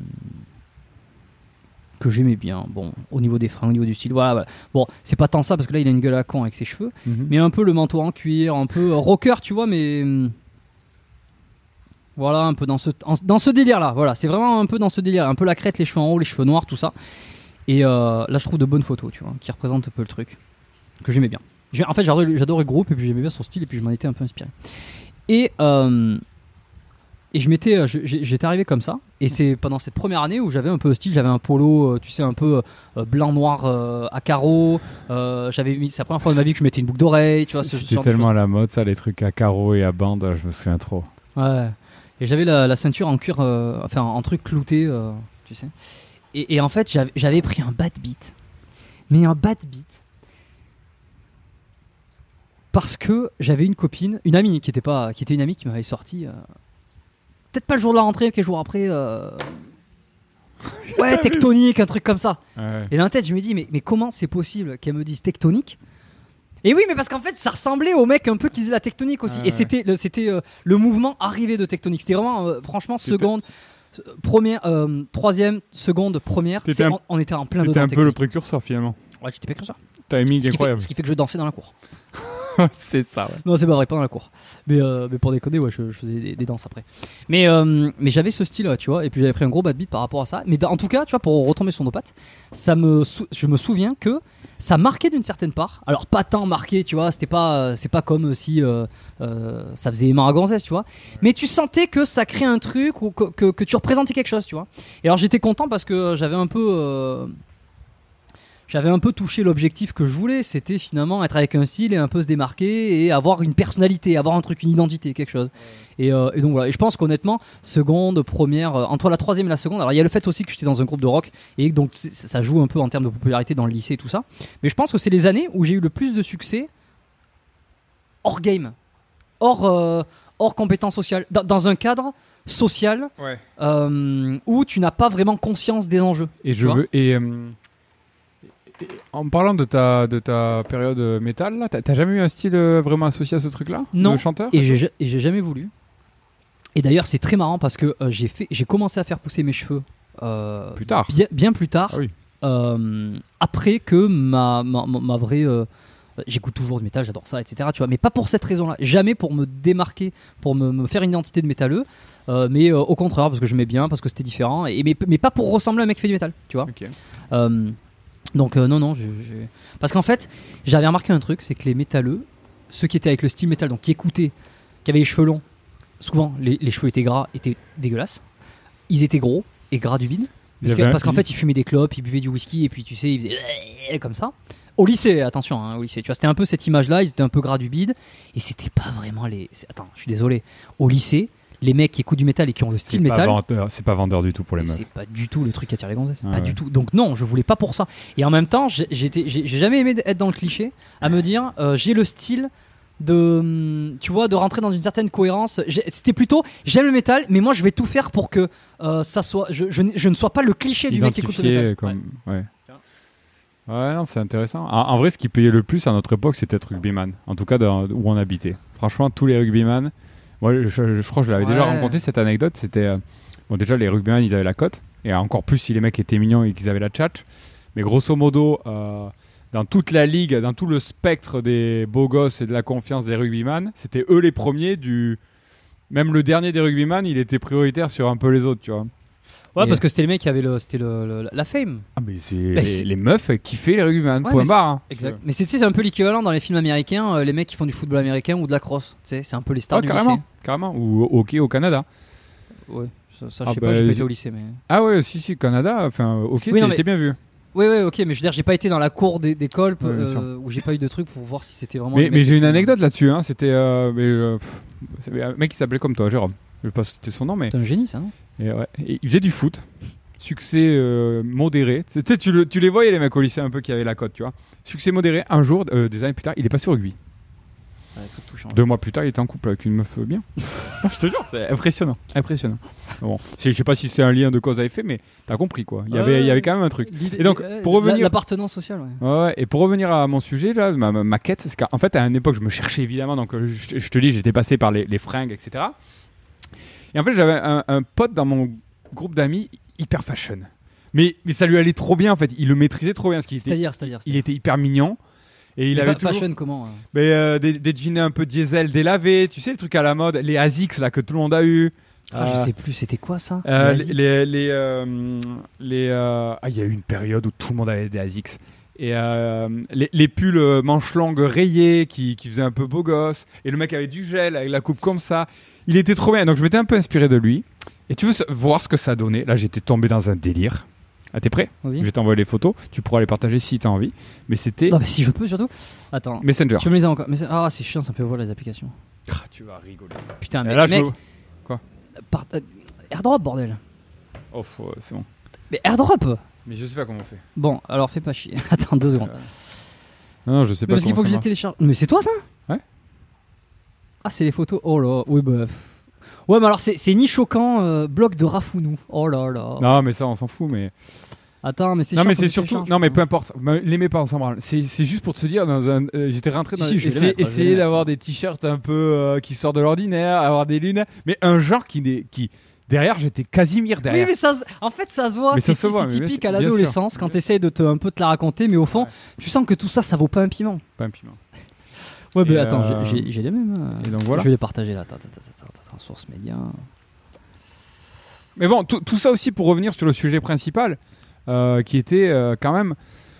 que j'aimais bien. Bon, au niveau des fringues, au niveau du style, voilà, voilà. Bon, c'est pas tant ça parce que là, il a une gueule à con avec ses cheveux, mm-hmm. mais un peu le manteau en cuir, un peu rocker, tu vois, mais. Voilà, un peu dans ce, en, dans ce délire-là. Voilà, c'est vraiment un peu dans ce délire. Un peu la crête, les cheveux en haut, les cheveux noirs, tout ça. Et euh, là, je trouve de bonnes photos, tu vois, qui représentent un peu le truc. Que j'aimais bien. En fait, j'adorais, j'adorais le groupe, et puis j'aimais bien son style, et puis je m'en étais un peu inspiré. Et, euh, et je m'étais, euh, je- j'ai- j'étais arrivé comme ça. Et c'est pendant cette première année où j'avais un peu le style, j'avais un polo, euh, tu sais, un peu euh, blanc noir euh, à carreaux. Euh, j'avais mis, c'est la première fois de ma vie que je mettais une boucle d'oreille, tu vois. Ce, ce C'était genre de tellement à choses. la mode, ça, les trucs à carreaux et à bandes, je me souviens trop. Ouais. Et j'avais la, la ceinture en cuir, euh, enfin en truc clouté, euh, tu sais. Et, et en fait, j'avais, j'avais pris un bad beat, mais un bad beat. Parce que j'avais une copine, une amie qui était pas, qui était une amie qui m'avait sorti, euh, peut-être pas le jour de la rentrée, mais quelques jours après, euh, ouais, tectonique, un truc comme ça. Ouais. Et dans la tête, je me dis, mais, mais comment c'est possible qu'elle me dise tectonique? Et oui, mais parce qu'en fait, ça ressemblait au mec un peu qui faisait la tectonique aussi. Ouais. Et c'était, le, c'était euh, le mouvement arrivé de tectonique. C'était vraiment, euh, franchement, C'était- seconde, euh, première, euh, troisième, seconde, première. T'étais C'est- un- on, on était en plein C'était dedans. un peu le tectonique. précurseur finalement. Ouais, j'étais pas que ça. Timing Ce qui, fait, incroyable. ce qui fait que je dansais dans la cour. C'est ça, ouais. Non, c'est pas vrai, pas dans la cour. Mais, euh, mais pour déconner, ouais, je, je faisais des, des danses après. Mais, euh, mais j'avais ce style, tu vois, et puis j'avais pris un gros bad beat par rapport à ça. Mais en tout cas, tu vois, pour retomber sur nos pattes, ça me, sou- je me souviens que ça marquait d'une certaine part. Alors, pas tant marqué, tu vois, c'était pas, euh, c'est pas comme si euh, euh, ça faisait aimant à gonzesse, tu vois. Mais tu sentais que ça créait un truc ou que, que, que tu représentais quelque chose, tu vois. Et alors, j'étais content parce que j'avais un peu. Euh, J'avais un peu touché l'objectif que je voulais, c'était finalement être avec un style et un peu se démarquer et avoir une personnalité, avoir un truc, une identité, quelque chose. Et, euh, et donc voilà, et je pense qu'honnêtement, seconde, première, euh, entre la troisième et la seconde, alors il y a le fait aussi que j'étais dans un groupe de rock et donc c'est- ça joue un peu en termes de popularité dans le lycée et tout ça, mais je pense que c'est les années où j'ai eu le plus de succès hors game, hors, euh, hors compétence sociale, dans, dans un cadre social Ouais. euh, où tu n'as pas vraiment conscience des enjeux. Et Tu je vois veux. Et, euh, et en parlant de ta, de ta période euh, métal, là, t'as t'as jamais eu un style euh, vraiment associé à ce truc-là? Non. De chanteur? Et j'ai, et j'ai jamais voulu. Et d'ailleurs, c'est très marrant parce que euh, j'ai, fait, j'ai commencé à faire pousser mes cheveux euh, Plus tard. bien, bien plus tard. Ah oui. euh, après que ma, ma, ma- ma vraie. euh, j'écoute toujours du métal, j'adore ça, et cetera. Tu vois, mais pas pour cette raison-là. Jamais pour me démarquer, pour me, me faire une identité de métalleux. euh, mais euh, au contraire, parce que j'aimais bien, parce que c'était différent. Et, mais, mais pas pour ressembler à un mec qui fait du métal. Tu vois. Ok. Euh, donc euh, non, non. j'ai- j'ai- Parce qu'en fait, j'avais remarqué un truc, c'est que les métalleux, ceux qui étaient avec le style métal, donc qui écoutaient, qui avaient les cheveux longs, souvent les, les cheveux étaient gras, étaient dégueulasses. Ils étaient gros et gras du bide. Il y Parce, que- avait un- parce qu'en fait, ils fumaient des clopes, ils buvaient du whisky et puis tu sais, ils faisaient comme ça. Au lycée, attention, hein, au lycée, tu vois, c'était un peu cette image-là, ils étaient un peu gras du bide et c'était pas vraiment les. c'est- Attends, je suis désolé. Au lycée, les mecs qui écoutent du métal et qui ont le style C'est pas métal, vendeur- C'est pas vendeur du tout pour les mais meufs. c'est pas du tout le truc qui attire les gonzesses, Ah pas ouais. du tout. Donc non, je voulais pas pour ça. Et en même temps, j'ai, j'étais- j'ai, j'ai jamais aimé être dans le cliché, à me dire, euh, j'ai le style de, hum, tu vois, de rentrer dans une certaine cohérence. J'ai- C'était plutôt, j'aime le métal, mais moi je vais tout faire pour que euh, ça soit, je, je, n- je ne sois pas le cliché du mec qui écoute le Identifié métal. comme. Ouais. Ouais, non, c'est intéressant. En, en vrai, ce qui payait le plus à notre époque, c'était être rugbyman. En tout cas, dans- où on habitait. Franchement, tous les rugbyman. Moi, je, je- je crois que je l'avais déjà Ouais. raconté cette anecdote. C'était. euh, bon, déjà, les rugbyman, ils avaient la cote. Et encore plus si les mecs étaient mignons et qu'ils avaient la tchatch. Mais grosso modo, euh, dans toute la ligue, dans tout le spectre des beaux gosses et de la confiance des rugbyman, c'était eux les premiers du. Même le dernier des rugbyman, il était prioritaire sur un peu les autres, tu vois. Ouais, Et- parce que c'était les mecs qui avaient le, c'était le, le- la fame. Ah, mais c'est Bah, les, c'est- les meufs kiffaient les rugbyman, Ouais, point mais barre. hein. Exact. Mais c'est, tu sais, c'est un peu l'équivalent dans les films américains, euh, les mecs qui font du football américain ou de la crosse. Tu sais, c'est un peu les stars Ouais, du carrément, lycée. carrément. Ou au hockey au Canada. Ouais, ça, ça, Ah je sais bah, pas, j'ai pas j'ai- été au lycée, mais. Ah ouais, si, si, Canada, enfin, ok, Oui, t'es non, mais- t'es bien vu. Oui, oui, ok, mais je veux dire, j'ai pas été dans la cour des- d'école Ouais, bien sûr. euh, où j'ai pas eu de trucs pour voir si c'était vraiment. Mais, les mais mecs j'ai qui une faisaient- anecdote là-dessus, hein. C'était euh, mais, euh, pff, c'est un mec qui s'appelait comme toi, Jérôme. Je sais pas si c'était son nom, mais C'est un génie, ça, non? et ouais. Et il faisait du foot. Succès euh, modéré. Tu sais, tu, le- tu les voyais, les mecs au lycée, un peu qui avaient la cote, tu vois. Succès modéré. Un jour, euh, des années plus tard, il est passé au rugby. Ouais, faut tout changer. Deux mois plus tard, il était en couple avec une meuf euh, bien. Je te jure, c'est impressionnant. Impressionnant. Bon, je sais pas si c'est un lien de cause à effet, mais t'as compris quoi. Il y avait, il y avait quand même un truc. L'idée- Et donc, euh, pour la- revenir- L'appartenance sociale, ouais. Ouais, ouais, et pour revenir à mon sujet, là, ma, ma, ma quête, c'est qu'en fait, à une époque, je me cherchais évidemment, donc euh, je, je te dis, j'étais passé par les, les fringues, et cetera. Et en fait, j'avais un, un pote dans mon groupe d'amis hyper fashion. Mais, mais ça lui allait trop bien, en fait. Il le maîtrisait trop bien, parce qu'il était, C'est-à-dire, c'est-à-dire. il était hyper mignon. Et il Mais avait fa- toujours fashion comment euh mais, euh, des, des jeans un peu diesel délavés, tu sais, le truc à la mode, les Asics là que tout le monde a eu. Ah, Euh, je sais plus, c'était quoi ça? euh, Les les Asics les les, euh, les, euh, ah, il y a eu une période où tout le monde avait des Asics. Et euh, les, les pulls euh, manches longues rayés qui, qui faisaient un peu beau gosse. Et le mec avait du gel avec la coupe comme ça. il était trop bien. Donc je m'étais un peu inspiré de lui. Et tu veux voir ce que ça donnait? Là, j'étais tombé dans un délire. Ah, t'es prêt? Vas-y. Je vais t'envoyer les photos. Tu pourras les partager si t'as envie. Mais c'était Non, mais si je peux surtout. Attends. Messenger. Tu me les as encore. Mais c'est- ah, c'est chiant, ça me fait voir les applications. Ah, tu vas rigoler. Putain, Et mais là, je mec. me- Quoi? par- euh, AirDrop, bordel. Oh, faut- c'est bon. Mais AirDrop. Mais je sais pas comment on fait. Bon, alors fais pas chier. Attends deux secondes. Non, non, je sais Mais pas parce qu'il comment faut que je ça les marche. télécharge. Mais c'est toi ça? Ouais. Ah, c'est les photos. Oh là. Oui, bah. pff. Ouais, mais alors c'est c'est ni choquant, euh, bloc de Rafounou. Oh là là. Non, mais ça, on s'en fout. Mais Attends, mais c'est non, chiant, mais faut c'est que tu surtout. télécharges, Non, mais putain. peu importe. Me- L'aimez pas, on s'en branle. C'est c'est juste pour te dire. Dans un, euh, j'étais rentré dans. Si, si, je vais les essayer mettre, je vais les essayer mettre. d'avoir des t-shirts un peu euh, qui sortent de l'ordinaire, avoir des lunettes, mais un genre qui n'est qui derrière, j'étais Casimir Oui, derrière. mais ça, se- en fait, ça se voit. Mais ça C'est se voit, c'est mais bien typique sûr, à bien l'adolescence sûr. quand tu essayes de te, un peu te la raconter, mais au fond, Ouais. tu sens que tout ça, ça vaut pas un piment. Pas un piment. Ouais, Et mais attends, euh, j'ai- j'ai j'ai les mêmes. euh. et donc voilà. Je vais les partager là. Attends, attends, attends, attends, attends, source média. Mais bon, tout, tout ça aussi pour revenir sur le sujet principal, euh, qui était euh, quand même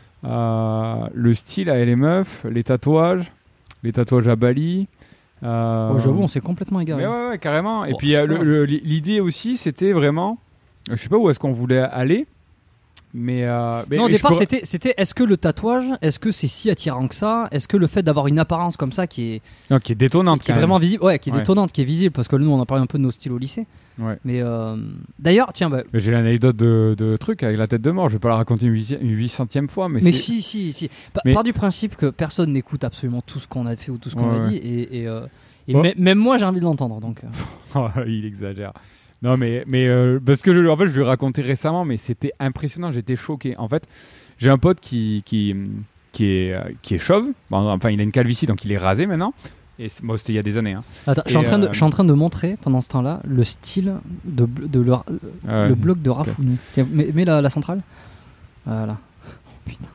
euh, le style à les meufs, les tatouages, les tatouages à Bali. euh, Oh, j'avoue, on s'est complètement égaré. Mais ouais, ouais, carrément. Et Bon, puis euh, le- ouais. le- l'idée aussi, c'était vraiment, je sais pas où est-ce qu'on voulait aller, mais, euh, mais Non, au mais je départ, peux- c'était, c'était est-ce que le tatouage, est-ce que c'est si attirant que ça? Est-ce que le fait d'avoir une apparence comme ça qui est, non, qui est détonnante, qui, qui est quand même. vraiment visible, ouais, qui est Ouais. détonnante, qui est visible, parce que nous, on a parlé un peu de nos styles au lycée. Ouais. Mais euh, d'ailleurs, tiens, bah, Mais j'ai l'anecdote de, de truc avec la tête de mort. Je vais pas la raconter une huiti- une huit centième fois, mais, mais c'est- si, si, si. Pa- Mais- Part du principe que personne n'écoute absolument tout ce qu'on a fait ou tout ce qu'on Ouais, a ouais. dit, et, et, euh, et Bon. mê- même moi, j'ai envie de l'entendre. Donc, euh. Oh, il exagère. Non, mais, mais euh, parce que je, en fait, je lui ai raconté récemment, mais c'était impressionnant. J'étais choqué. En fait, j'ai un pote qui, qui, qui, est, euh, qui est chauve. Bon, enfin, il a une calvitie, donc il est rasé maintenant. Et c'est- bon, c'était il y a des années. Hein. Attends, je suis, en Et, train de, euh, je suis en train de montrer pendant ce temps-là le style de, bl- de leur- Ouais. le bloc de Rafounou. Tiens, Mets, mets la, la centrale. Voilà. Oh, putain.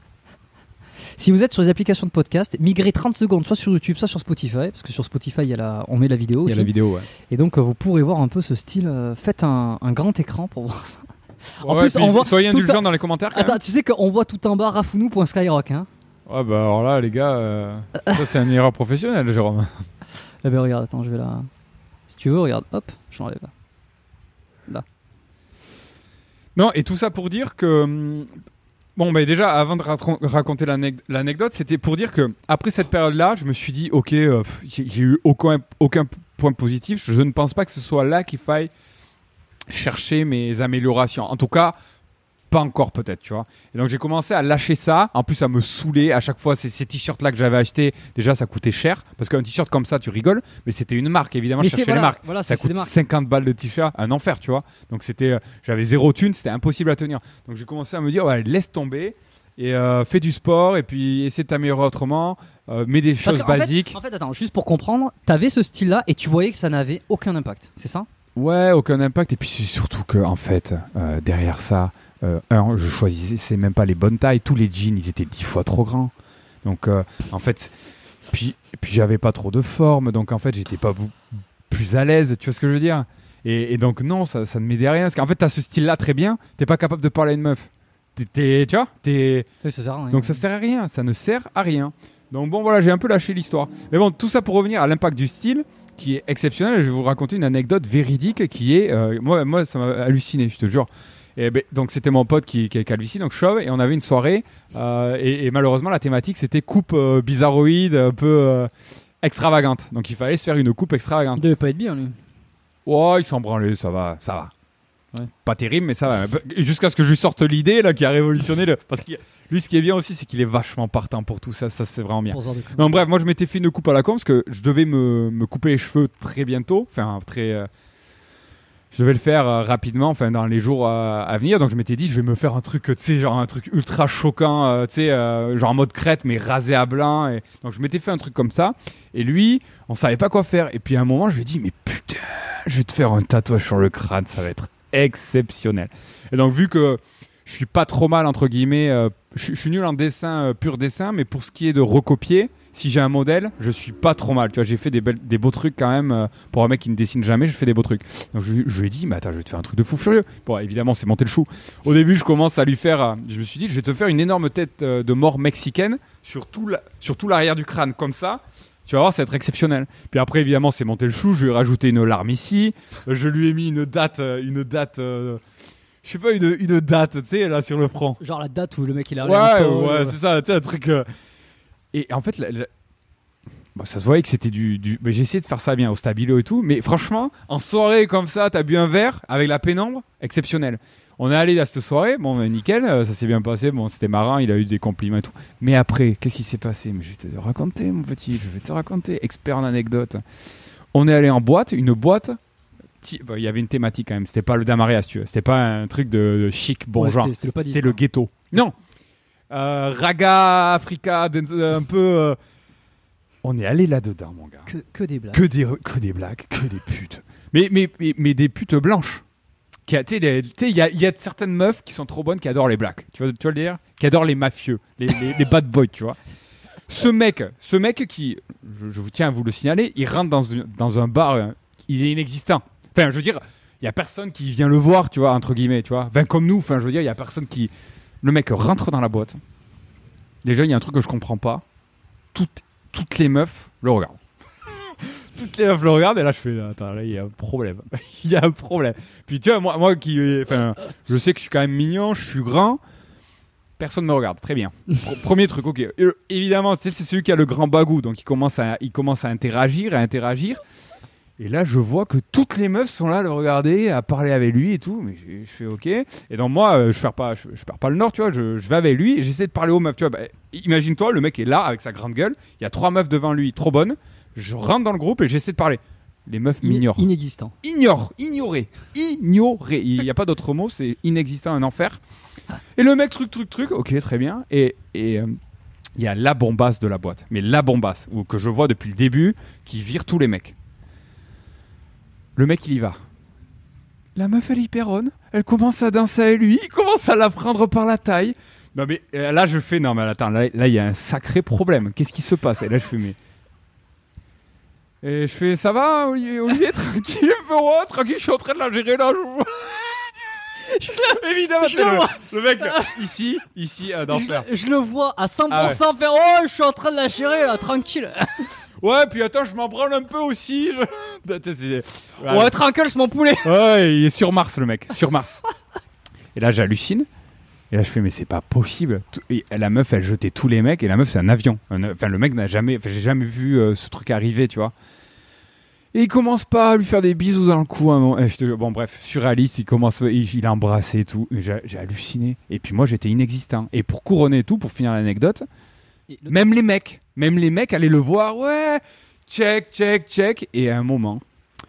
Si vous êtes sur les applications de podcast, migrez trente secondes, soit sur YouTube, soit sur Spotify, parce que sur Spotify, il y a la, on met la vidéo Il y aussi. a la vidéo, ouais. Et donc, euh, vous pourrez voir un peu ce style. euh, faites un, un grand écran pour voir ça. En Ouais, plus, puis on voit soyez tout indulgents un- dans les commentaires. Quand Attends, même. tu sais qu'on voit tout en bas rafounou point skyrock, hein? Ouais, bah alors là, les gars, euh, ça c'est une erreur professionnelle, Jérôme. Eh ben regarde, attends, je vais la. Si tu veux, regarde, hop, je l'enlève. Non, et tout ça pour dire que. hum, Bon, bah déjà, avant de ratron- raconter l'anec- l'anecdote, c'était pour dire que après cette période-là, je me suis dit, ok, euh, pff, j'ai j'ai eu aucun, aucun p- point positif. Je ne pense pas que ce soit là qu'il faille chercher mes améliorations. En tout cas, pas encore peut-être, tu vois. Et donc j'ai commencé à lâcher ça, en plus à me saouler. À chaque fois, ces, ces t-shirts-là que j'avais achetés, déjà ça coûtait cher. Parce qu'un t-shirt comme ça, tu rigoles, mais c'était une marque, évidemment, Mais je c'est cherchais voilà, les marques. voilà, Ça c'est c'est des coûte marques. cinquante balles de t-shirt, un enfer, tu vois. Donc c'était, euh, j'avais zéro thune, c'était impossible à tenir. Donc j'ai commencé à me dire, ouais, laisse tomber et euh, fais du sport et puis essaie de t'améliorer autrement, euh, mets des Parce choses qu'en fait- basiques. En fait, attends, juste pour comprendre, t'avais ce style-là et tu voyais que ça n'avait aucun impact, c'est ça? Ouais, aucun impact. Et puis c'est surtout que en fait, euh, derrière ça, euh, un, je choisissais c'est même pas les bonnes tailles. Tous les jeans, ils étaient dix fois trop grands. Donc euh, en fait, puis puis j'avais pas trop de forme. Donc en fait, j'étais pas bou- plus à l'aise. Tu vois ce que je veux dire? Et, et donc non, ça, ça ne m'aidait à rien. Parce qu'en fait, t'as ce style-là très bien. T'es pas capable de parler à une meuf. T'es, t'es- tu vois? T'es Oui, ça sert à rien. Donc ça sert à rien, ça ne sert à rien. Donc bon voilà, j'ai un peu lâché l'histoire. Mais bon, tout ça pour revenir à l'impact du style, qui est exceptionnel. Je vais vous raconter une anecdote véridique qui est... euh, moi, moi, ça m'a halluciné, je te jure. Et ben, donc c'était mon pote qui, qui est calvitie, donc chauve, et on avait une soirée. euh, et, et malheureusement, la thématique, c'était coupe euh, bizarroïde, un peu euh, extravagante. Donc il fallait se faire une coupe extravagante. Il devait pas être bien, lui. Ouais, il s'en branlait, ça va, ça va. Ouais. Pas terrible, mais ça va. Jusqu'à ce que je lui sorte l'idée là qui a révolutionné le. Parce que lui, ce qui est bien aussi, c'est qu'il est vachement partant pour tout ça. Ça, c'est vraiment bien. Pour ce genre de coup. Non, bref, moi je m'étais fait une coupe à la con parce que je devais me, me couper les cheveux très bientôt. Enfin, très. euh, je devais le faire euh, rapidement, enfin dans les jours euh, à venir. Donc je m'étais dit, je vais me faire un truc, tu sais, genre un truc ultra choquant, euh, tu sais, euh, genre en mode crête, mais rasé à blanc. Et... Donc je m'étais fait un truc comme ça. Et lui, on savait pas quoi faire. Et puis à un moment, je lui ai dit, mais putain, je vais te faire un tatouage sur le crâne, ça va être exceptionnel. Et donc vu que je suis pas trop mal entre guillemets, euh, je, je suis nul en dessin, euh, pur dessin, mais pour ce qui est de recopier, si j'ai un modèle, je suis pas trop mal. Tu vois, j'ai fait des, belles, des beaux trucs quand même euh, pour un mec qui ne dessine jamais. Je fais des beaux trucs. Donc je, je lui ai dit, mais attends, je vais te faire un truc de fou furieux. Bon, évidemment, c'est monté le chou. Au début, je commence à lui faire. euh, je me suis dit, je vais te faire une énorme tête euh, de mort mexicaine sur tout la- sur tout l'arrière du crâne, comme ça. Tu vas voir, ça va être exceptionnel. Puis après, évidemment, c'est monté le chou. Je lui ai rajouté une larme ici. Je lui ai mis une date, une date, euh, je sais pas, une, une date, tu sais, là sur le front. Genre la date où le mec il a Ouais, un ouais, ouais, c'est ça, tu sais, un truc. Euh... Et en fait, la, la... Bon, ça se voyait que c'était du. du... Mais j'ai essayé de faire ça bien au stabilo et tout. Mais franchement, en soirée comme ça, t'as bu un verre avec la pénombre, exceptionnel. On est allé à cette soirée, bon, bah, nickel, euh, ça s'est bien passé, bon, c'était marrant, il a eu des compliments et tout. Mais après, qu'est-ce qui s'est passé? Mais je vais te raconter, mon petit, je vais te raconter. Expert en anecdote. On est allé en boîte, une boîte. Il bon, y avait une thématique quand même, c'était pas le Damaria, si tu veux. C'était pas un truc de, de chic, bon ouais, genre. C'était, c'était, le, c'était le ghetto. Non euh, Raga, Africa, un peu. Euh... On est allé là-dedans, mon gars. Que, que des blagues. Que des, que des blagues, que des putes. Mais, mais, mais, mais des putes blanches. Tu sais, il y a, y a certaines meufs qui sont trop bonnes qui adorent les blacks. Tu vois, tu vois le dire? Qui adorent les mafieux, les, les, les bad boys, tu vois. Ce mec, ce mec qui, je, je vous tiens à vous le signaler, il rentre dans, une, dans un bar, euh, il est inexistant. Enfin, je veux dire, il y a personne qui vient le voir, tu vois, entre guillemets, tu vois. Enfin, comme nous, enfin, je veux dire, il y a personne qui. Le mec rentre dans la boîte. Déjà, il y a un truc que je comprends pas. Toutes, toutes les meufs le regardent. Toutes les meufs le regardent et là je fais attends, là il y a un problème. Il y a un problème. Puis tu vois, moi, moi qui, enfin, je sais que je suis quand même mignon, je suis grand. Personne ne me regarde, très bien. Premier truc, ok. Et, évidemment, c'est celui qui a le grand bagou, donc il commence à, il commence à interagir, à interagir. Et là, je vois que toutes les meufs sont là à le regarder, à parler avec lui et tout. Mais je, je fais ok. Et donc moi, je perds pas, je, je perds pas le nord, tu vois. Je, je vais avec lui et j'essaie de parler aux meufs, tu vois. Bah, imagine-toi, le mec est là avec sa grande gueule. Il y a trois meufs devant lui, trop bonnes. Je rentre dans le groupe et j'essaie de parler. Les meufs m'ignorent. Inexistant. Ignore, ignorer, ignorer. Il n'y a pas d'autre mot, c'est inexistant, un enfer. Et le mec, truc, truc, truc, ok, très bien. Et il euh, y a la bombasse de la boîte. Mais la bombasse, ou que je vois depuis le début, qui vire tous les mecs. Le mec, il y va. La meuf, elle est hyperonne. Elle commence à danser avec lui. Il commence à la prendre par la taille. Non, mais euh, là, je fais, non, mais attends, là, il y a un sacré problème. Qu'est-ce qui se passe? Et là, je fais, mais. Et je fais, ça va, Olivier, Olivier tranquille, ouais, tranquille, je suis en train de la gérer là. Je... je Évidemment, je le, le mec, là, ici, ici, euh, d'enfer. Je, je le vois à cent pour cent ah ouais. faire, oh, je suis en train de la gérer là, tranquille. Ouais, puis attends, je m'en branle un peu aussi. Je... C'est... Ouais, ouais, tranquille, c'est mon poulet. Ouais, il est sur Mars, le mec, sur Mars. Et là, j'hallucine. Et là, je fais, mais c'est pas possible. Et la meuf, elle jetait tous les mecs. Et la meuf, c'est un avion. Enfin, le mec n'a jamais. Enfin, j'ai jamais vu euh, ce truc arriver, tu vois. Et il commence pas à lui faire des bisous dans le cou. Hein, bon, te... bon, bref, surréaliste. Il commence. Il, il a embrassé et tout. Et j'ai, j'ai halluciné. Et puis moi, j'étais inexistant. Et pour couronner tout, pour finir l'anecdote, le... même les mecs, même les mecs allaient le voir. Ouais, check, check, check. Et à un moment.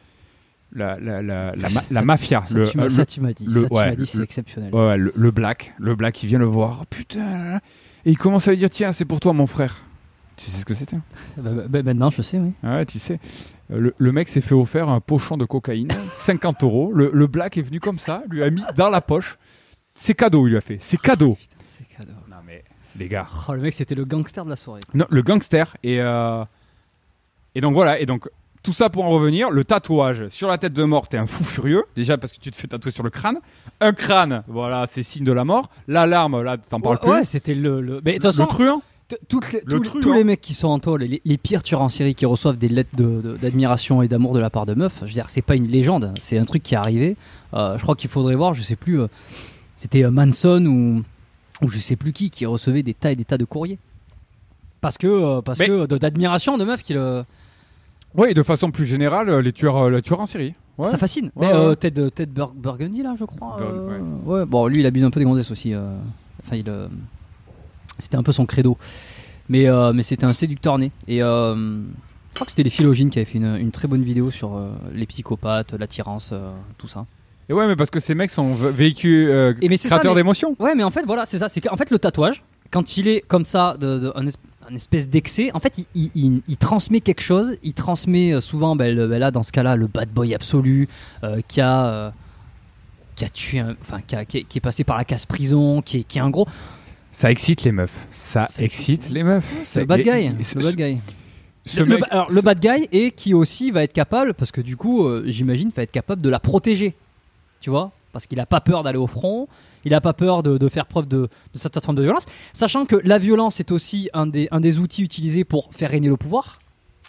La, la, la, la, ma, la mafia. Ça, le, tu, m'as, euh, ça, tu m'as dit. Le, ça, tu ouais, m'as dit, c'est le, exceptionnel. Ouais, le, le black. Le black qui vient le voir. Oh, putain. Et il commence à lui dire, tiens, c'est pour toi, mon frère. Tu sais ce que c'était? bah, bah, Maintenant, je sais, oui. Ah ouais, tu sais. Le, le mec s'est fait offrir un pochon de cocaïne, cinquante euros. Le, le black est venu comme ça, lui a mis dans la poche. C'est cadeau, il lui a fait. C'est cadeau. Putain, c'est cadeau. Non, mais, les gars. Oh, le mec, c'était le gangster de la soirée. Non, le gangster. Et, euh... et donc, voilà. Et donc. Tout ça pour en revenir, le tatouage sur la tête de mort, t'es un fou furieux. Déjà parce que tu te fais tatouer sur le crâne. Un crâne, voilà, c'est signe de la mort. L'alarme, là, t'en parles ouais, plus. Ouais, c'était le. le... Mais, de toute façon, le truand. Toutes les, le tous, truand. tous les mecs qui sont en tôle, les, les pires tueurs en série qui reçoivent des lettres de, de, d'admiration et d'amour de la part de meufs, je veux dire, c'est pas une légende, c'est un truc qui est arrivé. Euh, je crois qu'il faudrait voir, je sais plus, euh, c'était Manson ou, ou je sais plus qui qui recevait des tas et des tas de courriers. Parce que, euh, parce Mais... que de, d'admiration de meufs qui le. Oui, de façon plus générale, les tueurs, les tueurs en série. Ouais. Ça fascine. Ouais, mais euh, ouais. Ted, Ted Bur- Burgundy, là, je crois. Bur- euh, ouais. ouais. Bon, lui, il abuse un peu des gonzesses aussi. Euh... Enfin, il, euh... c'était un peu son credo. Mais, euh, mais c'était un séducteur né. Et euh, je crois que c'était les Philogènes qui avaient fait une, une très bonne vidéo sur euh, les psychopathes, l'attirance, euh, tout ça. Et ouais, mais parce que ces mecs sont véhicules euh, Et mais c'est créateurs ça, mais... d'émotions. Ouais, mais en fait, voilà, c'est ça. C'est qu'en fait, le tatouage, quand il est comme ça, de, de, un, es- un espèce d'excès, en fait, il, il, il, il transmet quelque chose. Il transmet euh, souvent, ben, le, ben là, dans ce cas-là, le bad boy absolu euh, qui a. Euh, qui a tué, un, enfin, qui, a, qui, est, qui est passé par la casse prison, qui est, qui est un gros. Ça excite les meufs. Ça, Ça excite les meufs. C'est le bad les, guy. ce, le bad guy. Ce le, mec, le, alors, ce... le bad guy et qui aussi va être capable, parce que du coup, euh, j'imagine, va être capable de la protéger. Tu vois, parce qu'il a pas peur d'aller au front, il a pas peur de, de faire preuve de, de certaines formes de violence, sachant que la violence est aussi un des, un des outils utilisés pour faire régner le pouvoir.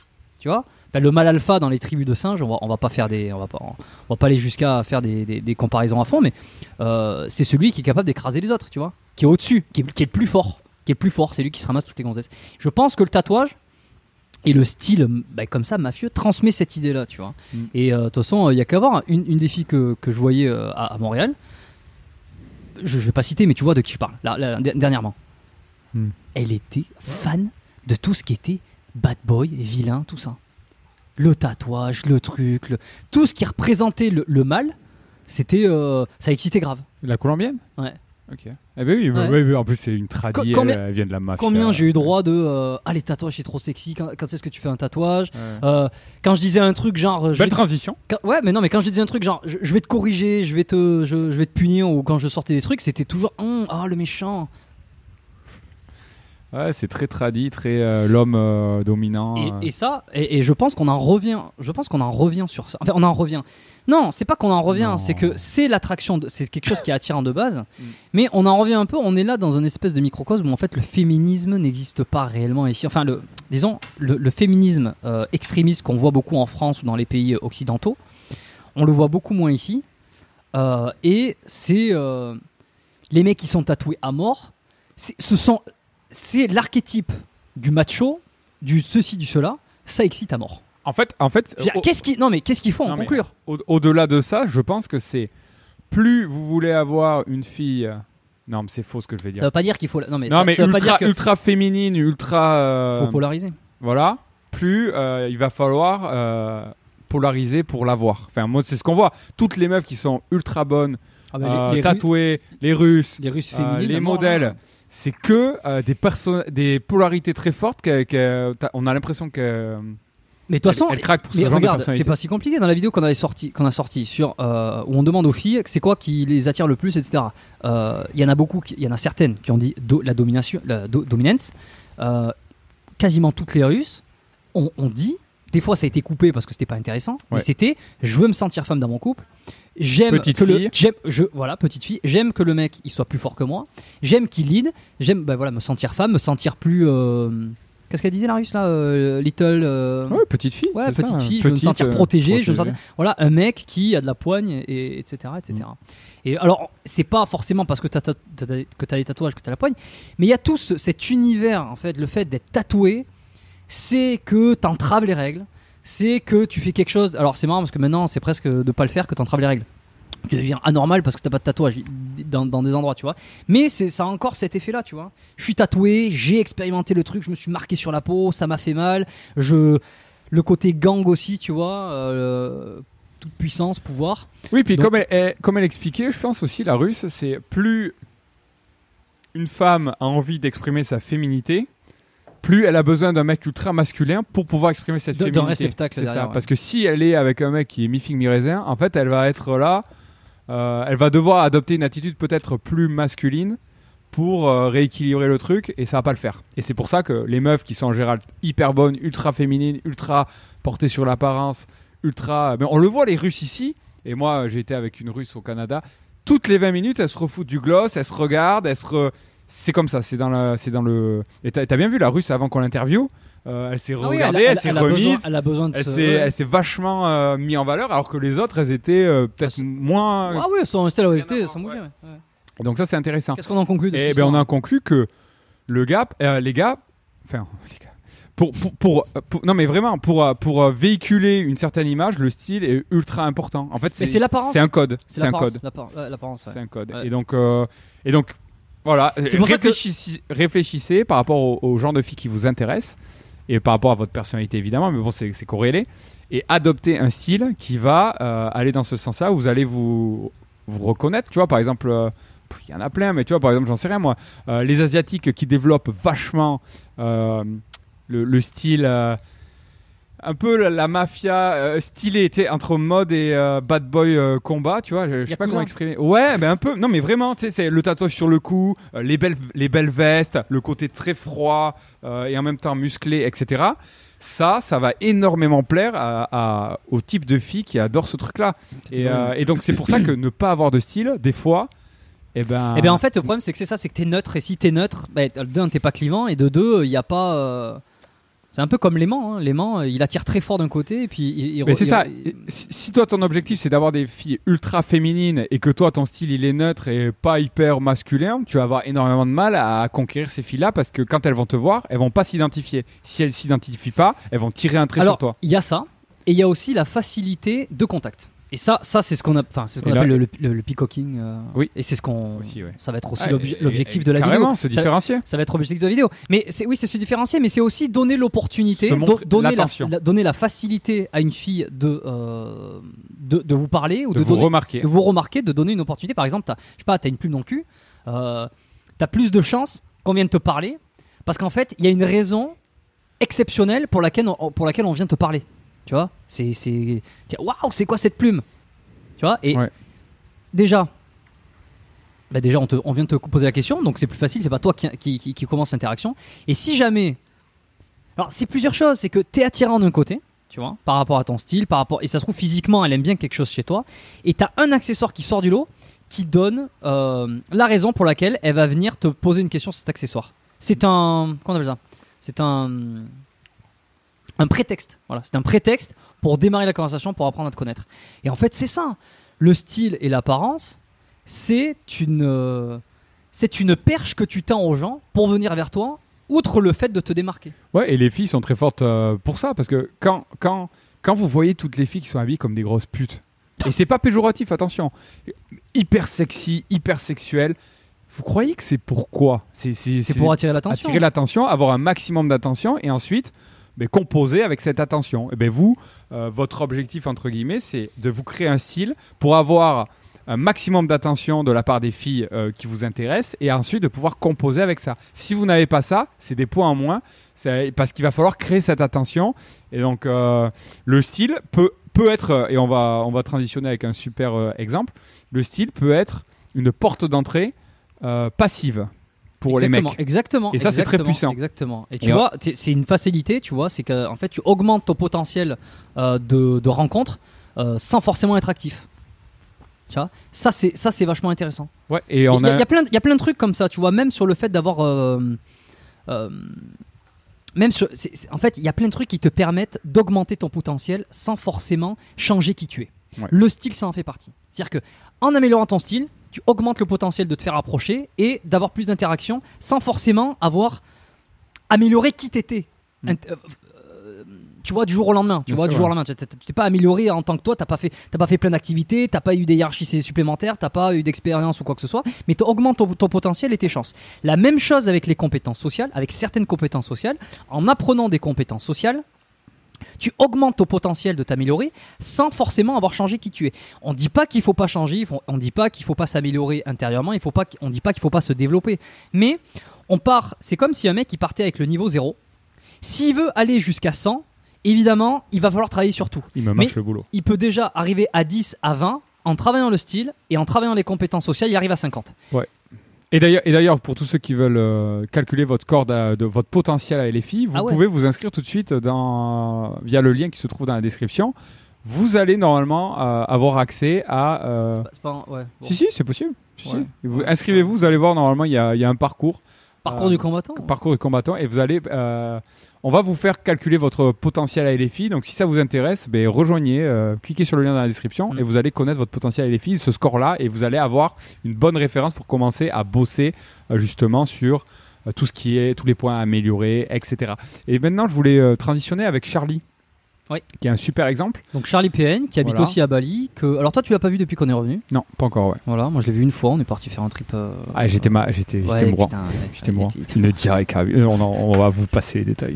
tu vois. Enfin, le mâle alpha dans les tribus de singes, on va, on va pas faire des, on va pas, on va pas aller jusqu'à faire des, des, des comparaisons à fond, mais euh, c'est celui qui est capable d'écraser les autres, tu vois, qui est au-dessus, qui est, qui est le plus fort, qui est le plus fort, c'est lui qui se ramasse toutes les gonzesses. Je pense que le tatouage et le style, bah, comme ça, mafieux, transmet cette idée-là, tu vois. Mm. Et de euh, toute façon, il y a qu'à voir une, une des filles que, que je voyais euh, à, à Montréal. Je, je vais pas citer, mais tu vois de qui je parle. Là, là, dernièrement, mm. elle était fan de tout ce qui était bad boy, vilain, tout ça. Le tatouage, le truc, le... tout ce qui représentait le, le mal, c'était, euh, ça excitait grave. La colombienne ? Ouais. Ok. Eh ben oui, ouais. Ouais, ouais, en plus c'est une tradie, elle, elle vient de la mafia. Combien j'ai eu droit de euh, ah les tatouages c'est trop sexy, quand, quand est-ce que tu fais un tatouage, ouais. euh, quand je disais un truc genre belle transition te... quand... ouais mais non mais quand je disais un truc genre je, je vais te corriger, je vais te je, je vais te punir, ou quand je sortais des trucs c'était toujours ah oh, le méchant. Ouais, c'est très tradit, très euh, l'homme euh, dominant. Et, euh... et ça, et, et je pense qu'on en revient. Je pense qu'on en revient sur ça. Enfin, on en revient. Non, c'est pas qu'on en revient. Non. C'est que c'est l'attraction. De, c'est quelque chose qui est attirant de base. Mm. Mais on en revient un peu. On est là dans une espèce de microcosme où en fait le féminisme n'existe pas réellement ici. Enfin, le, disons le, le féminisme euh, extrémiste qu'on voit beaucoup en France ou dans les pays occidentaux, on le voit beaucoup moins ici. Euh, et c'est euh, les mecs qui sont tatoués à mort. C'est, ce sont c'est l'archétype du macho, du ceci, du cela, ça excite à mort. En fait, en fait, dire, au... qu'est-ce qu'ils, non mais qu'est-ce qu'ils font non, en conclure au, Au-delà de ça, je pense que c'est plus vous voulez avoir une fille. Non, mais c'est faux ce que je vais dire. Ça veut pas dire qu'il faut. Non mais, non, ça, mais ça ultra, veut pas dire que... ultra féminine, ultra. Euh... Faut polariser. Voilà. Plus euh, il va falloir euh, polariser pour l'avoir. Enfin, moi, c'est ce qu'on voit. Toutes les meufs qui sont ultra bonnes, ah bah, euh, les, les tatouées, Ru... les Russes, les Russes féminines, euh, les modèles. Là, c'est que euh, des, perso- des polarités très fortes que, que on a l'impression que mais de toute façon elle, elle craque pour ce mais genre regarde, de personnalité. C'est pas si compliqué dans la vidéo qu'on avait sorti qu'on a sorti sur euh, où on demande aux filles c'est quoi qui les attire le plus, etc. Il euh, y en a beaucoup, il y en a certaines qui ont dit do, la domination, la do, dominance. Euh, quasiment toutes les Russes ont, ont dit, des fois ça a été coupé parce que c'était pas intéressant, ouais. mais c'était je veux me sentir femme dans mon couple. J'aime petite que fille. le j'aime je voilà petite fille j'aime que le mec il soit plus fort que moi, j'aime qu'il lead, j'aime bah voilà me sentir femme, me sentir plus euh... qu'est-ce qu'elle disait la Russe là euh, little euh... ouais petite fille ouais petite ça, fille petite, je veux me sentir protégée, protégée. Je veux me sentir voilà un mec qui a de la poigne et etc etc mm. Et alors c'est pas forcément parce que t'as, t'as, t'as, que t'as les tatouages que t'as la poigne, mais il y a tout ce, cet univers en fait, le fait d'être tatoué c'est que t'entraves les règles. C'est que tu fais quelque chose. Alors c'est marrant parce que maintenant c'est presque de pas le faire que t'entraves les règles. Tu deviens anormal parce que t'as pas de tatouage dans, dans des endroits, tu vois. Mais c'est, ça a encore cet effet-là, tu vois. Je suis tatoué, j'ai expérimenté le truc, je me suis marqué sur la peau, ça m'a fait mal. Je, le côté gang aussi, tu vois, euh, toute puissance, pouvoir. Oui, puis donc, comme elle, elle, comme elle expliquait, je pense aussi la Russe, c'est plus une femme a envie d'exprimer sa féminité, plus elle a besoin d'un mec ultra masculin pour pouvoir exprimer cette de, féminité. D'un réceptacle c'est derrière. Ça. Ouais. Parce que si elle est avec un mec qui est mi-figue mi-raisin, en fait, elle va être là, euh, elle va devoir adopter une attitude peut-être plus masculine pour euh, rééquilibrer le truc, et ça va pas le faire. Et c'est pour ça que les meufs qui sont en général hyper bonnes, ultra féminines, ultra portées sur l'apparence, ultra... Mais on le voit les Russes ici, et moi j'ai été avec une Russe au Canada, toutes les vingt minutes, elles se refoutent du gloss, elles se regardent, elles se... Re... C'est comme ça, c'est dans, la, c'est dans le... Et t'as, t'as bien vu la Russe avant qu'on l'interviewe, euh, elle s'est ah regardée, oui, elle, elle, elle, s'est elle remise, besoin, elle, a besoin de elle, se... s'est, elle s'est vachement euh, mis en valeur, alors que les autres, elles étaient euh, peut-être ah, moins... Ah oui, elles sont restées là où elles étaient, sans bouger. Ouais. Ouais. Donc ça, c'est intéressant. Qu'est-ce qu'on en conclut de Eh ben, on en conclut que le gars, euh, les gars, enfin, les gars, pour, pour, pour, pour, non mais vraiment, pour, pour véhiculer une certaine image, le style est ultra important. En fait, c'est, c'est, l'apparence. c'est un code. C'est, c'est un code. L'apparence, l'apparence, ouais. C'est un code. Ouais. Et donc, euh, et donc, voilà. Réfléchissez, que... réfléchissez par rapport au, au genre de filles qui vous intéressent et par rapport à votre personnalité évidemment, mais bon, c'est, c'est corrélé. Et adoptez un style qui va euh, aller dans ce sens-là. Où vous allez vous vous reconnaître. Tu vois, par exemple. Euh, il y en a plein, mais tu vois, par exemple, j'en sais rien moi, euh, les Asiatiques qui développent vachement euh, le, le style, euh, un peu la, la mafia euh, stylée, tu sais, entre mode et euh, bad boy euh, combat, tu vois, je, je sais pas comment exprimer. Ouais, mais un peu, non mais vraiment, tu sais, c'est le tatouage sur le cou, euh, les, belles, les belles vestes, le côté très froid euh, et en même temps musclé, et cetera. Ça, ça va énormément plaire à, à, au type de filles qui adorent ce truc-là. Et, euh, et donc, c'est pour ça que ne pas avoir de style, des fois, Eh ben... Eh ben en fait le problème c'est que c'est ça, c'est que t'es neutre, et si t'es neutre, bah, de un t'es pas clivant, et de deux il y a pas, euh... C'est un peu comme l'aimant. Hein. L'aimant, il attire très fort d'un côté et puis il. il Mais c'est il, ça. il- Si, si toi ton objectif c'est d'avoir des filles ultra féminines et que toi ton style il est neutre et pas hyper masculin, tu vas avoir énormément de mal à conquérir ces filles-là parce que quand elles vont te voir, elles vont pas s'identifier. Si elles s'identifient pas, elles vont tirer un trait Alors, sur toi. il y a ça et il y a aussi la facilité de contact. Et ça, ça c'est ce qu'on a, enfin, c'est ce qu'on Et là- appelle le, le, le peacocking. euh, Oui. Et c'est ce qu'on. Aussi, ouais. Ça va être aussi Ah, l'obje- et- l'objectif et- de la carrément, vidéo. se Ça- différencier. Ça va être l'objectif de la vidéo. Mais c'est, oui, c'est se différencier, mais c'est aussi donner l'opportunité, Se montrer- do- donner, la, l'attention. la- donner la facilité à une fille de, euh, de, de vous parler ou De, de, vous donner, remarquer. de vous remarquer, de donner une opportunité. Par exemple, t'as, je sais pas, t'as une plume dans le cul, euh, t'as plus de chances qu'on vienne te parler parce qu'en fait, il y a une raison exceptionnelle pour laquelle on, pour laquelle on vient te parler. Tu vois, c'est, c'est, tiens, waouh, c'est quoi cette plume? Tu vois, et Ouais. déjà. Bah déjà, on, te, on vient de te poser la question, donc c'est plus facile, c'est pas toi qui, qui, qui, qui commence l'interaction. Et si jamais. Alors, c'est plusieurs choses, c'est que t'es attirant d'un côté, tu vois, par rapport à ton style, par rapport. Et ça se trouve, physiquement, elle aime bien quelque chose chez toi. Et t'as un accessoire qui sort du lot qui donne euh, la raison pour laquelle elle va venir te poser une question sur cet accessoire. C'est un. Comment on appelle ça? C'est un. Un prétexte. Voilà, c'est un prétexte pour démarrer la conversation, pour apprendre à te connaître. Et en fait, c'est ça. Le style et l'apparence, c'est une, euh, c'est une perche que tu tends aux gens pour venir vers toi, outre le fait de te démarquer. Ouais, et les filles sont très fortes euh, pour ça parce que quand, quand, quand vous voyez toutes les filles qui sont habillées comme des grosses putes, et c'est pas péjoratif, attention, hyper sexy, hyper sexuel, vous croyez que c'est pourquoi? C'est, c'est, C'est pour attirer l'attention. attirer l'attention, avoir un maximum d'attention et ensuite ben, composer avec cette attention. Et ben vous, euh, votre objectif entre guillemets, c'est de vous créer un style pour avoir un maximum d'attention de la part des filles euh, qui vous intéressent et ensuite de pouvoir composer avec ça. Si vous n'avez pas ça, c'est des points en moins c'est parce qu'il va falloir créer cette attention et donc euh, le style peut, peut être, et on va, on va transitionner avec un super euh, exemple, le style peut être une porte d'entrée euh, passive pour exactement, les mecs. Exactement. Et ça, c'est très exactement, puissant. Exactement. Et tu Et vois, t'es- c'est une facilité, tu vois, c'est qu'en fait, tu augmentes ton potentiel euh, de, de rencontre euh, sans forcément être actif. Tu vois, ça c'est ça c'est vachement intéressant. Ouais, et Il on y, a- a... il y a plein de- il y a plein de trucs comme ça, tu vois, même sur le fait d'avoir euh, euh, même sur, c'est- c'est- en fait, il y a plein de trucs qui te permettent d'augmenter ton potentiel sans forcément changer qui tu es. Ouais. Le style, ça en fait partie. C'est-à-dire que en améliorant ton style, tu augmentes le potentiel de te faire approcher et d'avoir plus d'interactions sans forcément avoir amélioré qui t'étais. Mm. Int- euh, euh, tu vois, du jour au lendemain. Tu Bien vois, sûr, du jour au ouais. lendemain. Tu t'es tu t'es pas amélioré en tant que toi. T'as pas fait, t'as pas fait plein d'activités. T'as pas eu des hiérarchies supplémentaires. T'as pas eu d'expérience ou quoi que ce soit. Mais tu augmentes ton, ton potentiel et tes chances. La même chose avec les compétences sociales, avec certaines compétences sociales. En apprenant des compétences sociales, tu augmentes ton potentiel de t'améliorer sans forcément avoir changé qui tu es. On dit pas qu'il faut pas changer, il faut- on dit pas qu'il faut pas s'améliorer intérieurement, il faut pas, qu'- on dit pas qu'il faut pas se développer. Mais on part, c'est comme si un mec il partait avec le niveau zéro. S'il veut aller jusqu'à cent, évidemment, il va falloir travailler sur tout. Il me Mais- marche le boulot. Il peut déjà arriver à dix, à vingt en travaillant le style et en travaillant les compétences sociales, il arrive à cinquante. Et d'ailleurs, et d'ailleurs, pour tous ceux qui veulent euh, calculer votre score d'a- de votre potentiel à L F I, vous Ah ouais. pouvez vous inscrire tout de suite dans, via le lien qui se trouve dans la description. Vous allez normalement euh, avoir accès à. euh, C'est pas- c'est pas un- ouais, bon. Si, si, c'est possible. Si, Ouais. si. Vous, Ouais. inscrivez-vous, vous allez voir, normalement, il y a, il y a un parcours. Parcours euh, du combattant. Parcours de combattant et vous allez. euh, on va vous faire calculer votre potentiel à L F I. Donc, si ça vous intéresse, ben, rejoignez, euh, cliquez sur le lien dans la description Mm. et vous allez connaître votre potentiel à L F I, ce score-là, et vous allez avoir une bonne référence pour commencer à bosser euh, justement sur euh, tout ce qui est, tous les points à améliorer, et cetera. Et maintenant, je voulais euh, transitionner avec Charlie, Oui. qui est un super exemple. Donc Charlie P N qui habite Voilà. aussi à Bali. Que... Alors toi tu l'as pas vu depuis qu'on est revenu. Non, pas encore, ouais. Voilà, moi je l'ai vu une fois, on est parti faire un trip. euh, Ah, j'étais ma... j'étais, ouais, j'étais mourant. putain, ouais, J'étais il mourant. était- il était- Il ne dirait qu'à... euh, On, en- on va vous passer les détails.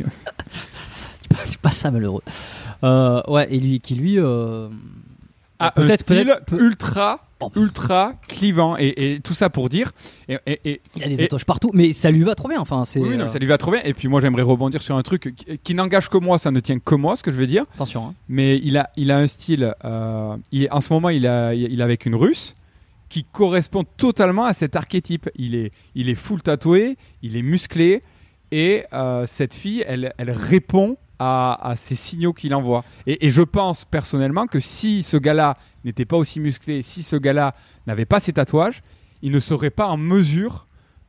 C'est pas ça malheureux. Euh, ouais, et lui qui lui. euh, Ah, peut-être, un style peut-être, peut- ultra, Oh. ultra clivant. Et, et tout ça pour dire... Et, et, et- Il y a des Et- tatouages partout, mais ça lui va trop bien. Enfin, c'est. oui, oui, non, euh, ça lui va trop bien. Et puis moi, j'aimerais rebondir sur un truc qui, qui n'engage que moi, ça ne tient que moi, ce que je vais dire. Attention. Hein. Mais il a, il a un style... euh, il est- en ce moment, il, a, il est avec une Russe qui correspond totalement à cet archétype. Il est, il est full tatoué, il est musclé. Et euh, cette fille, elle, elle répond à, à ces signaux qu'il envoie. Et, et je pense personnellement que si ce gars-là n'était pas aussi musclé, si ce gars-là n'avait pas ces tatouages, il ne serait pas en mesure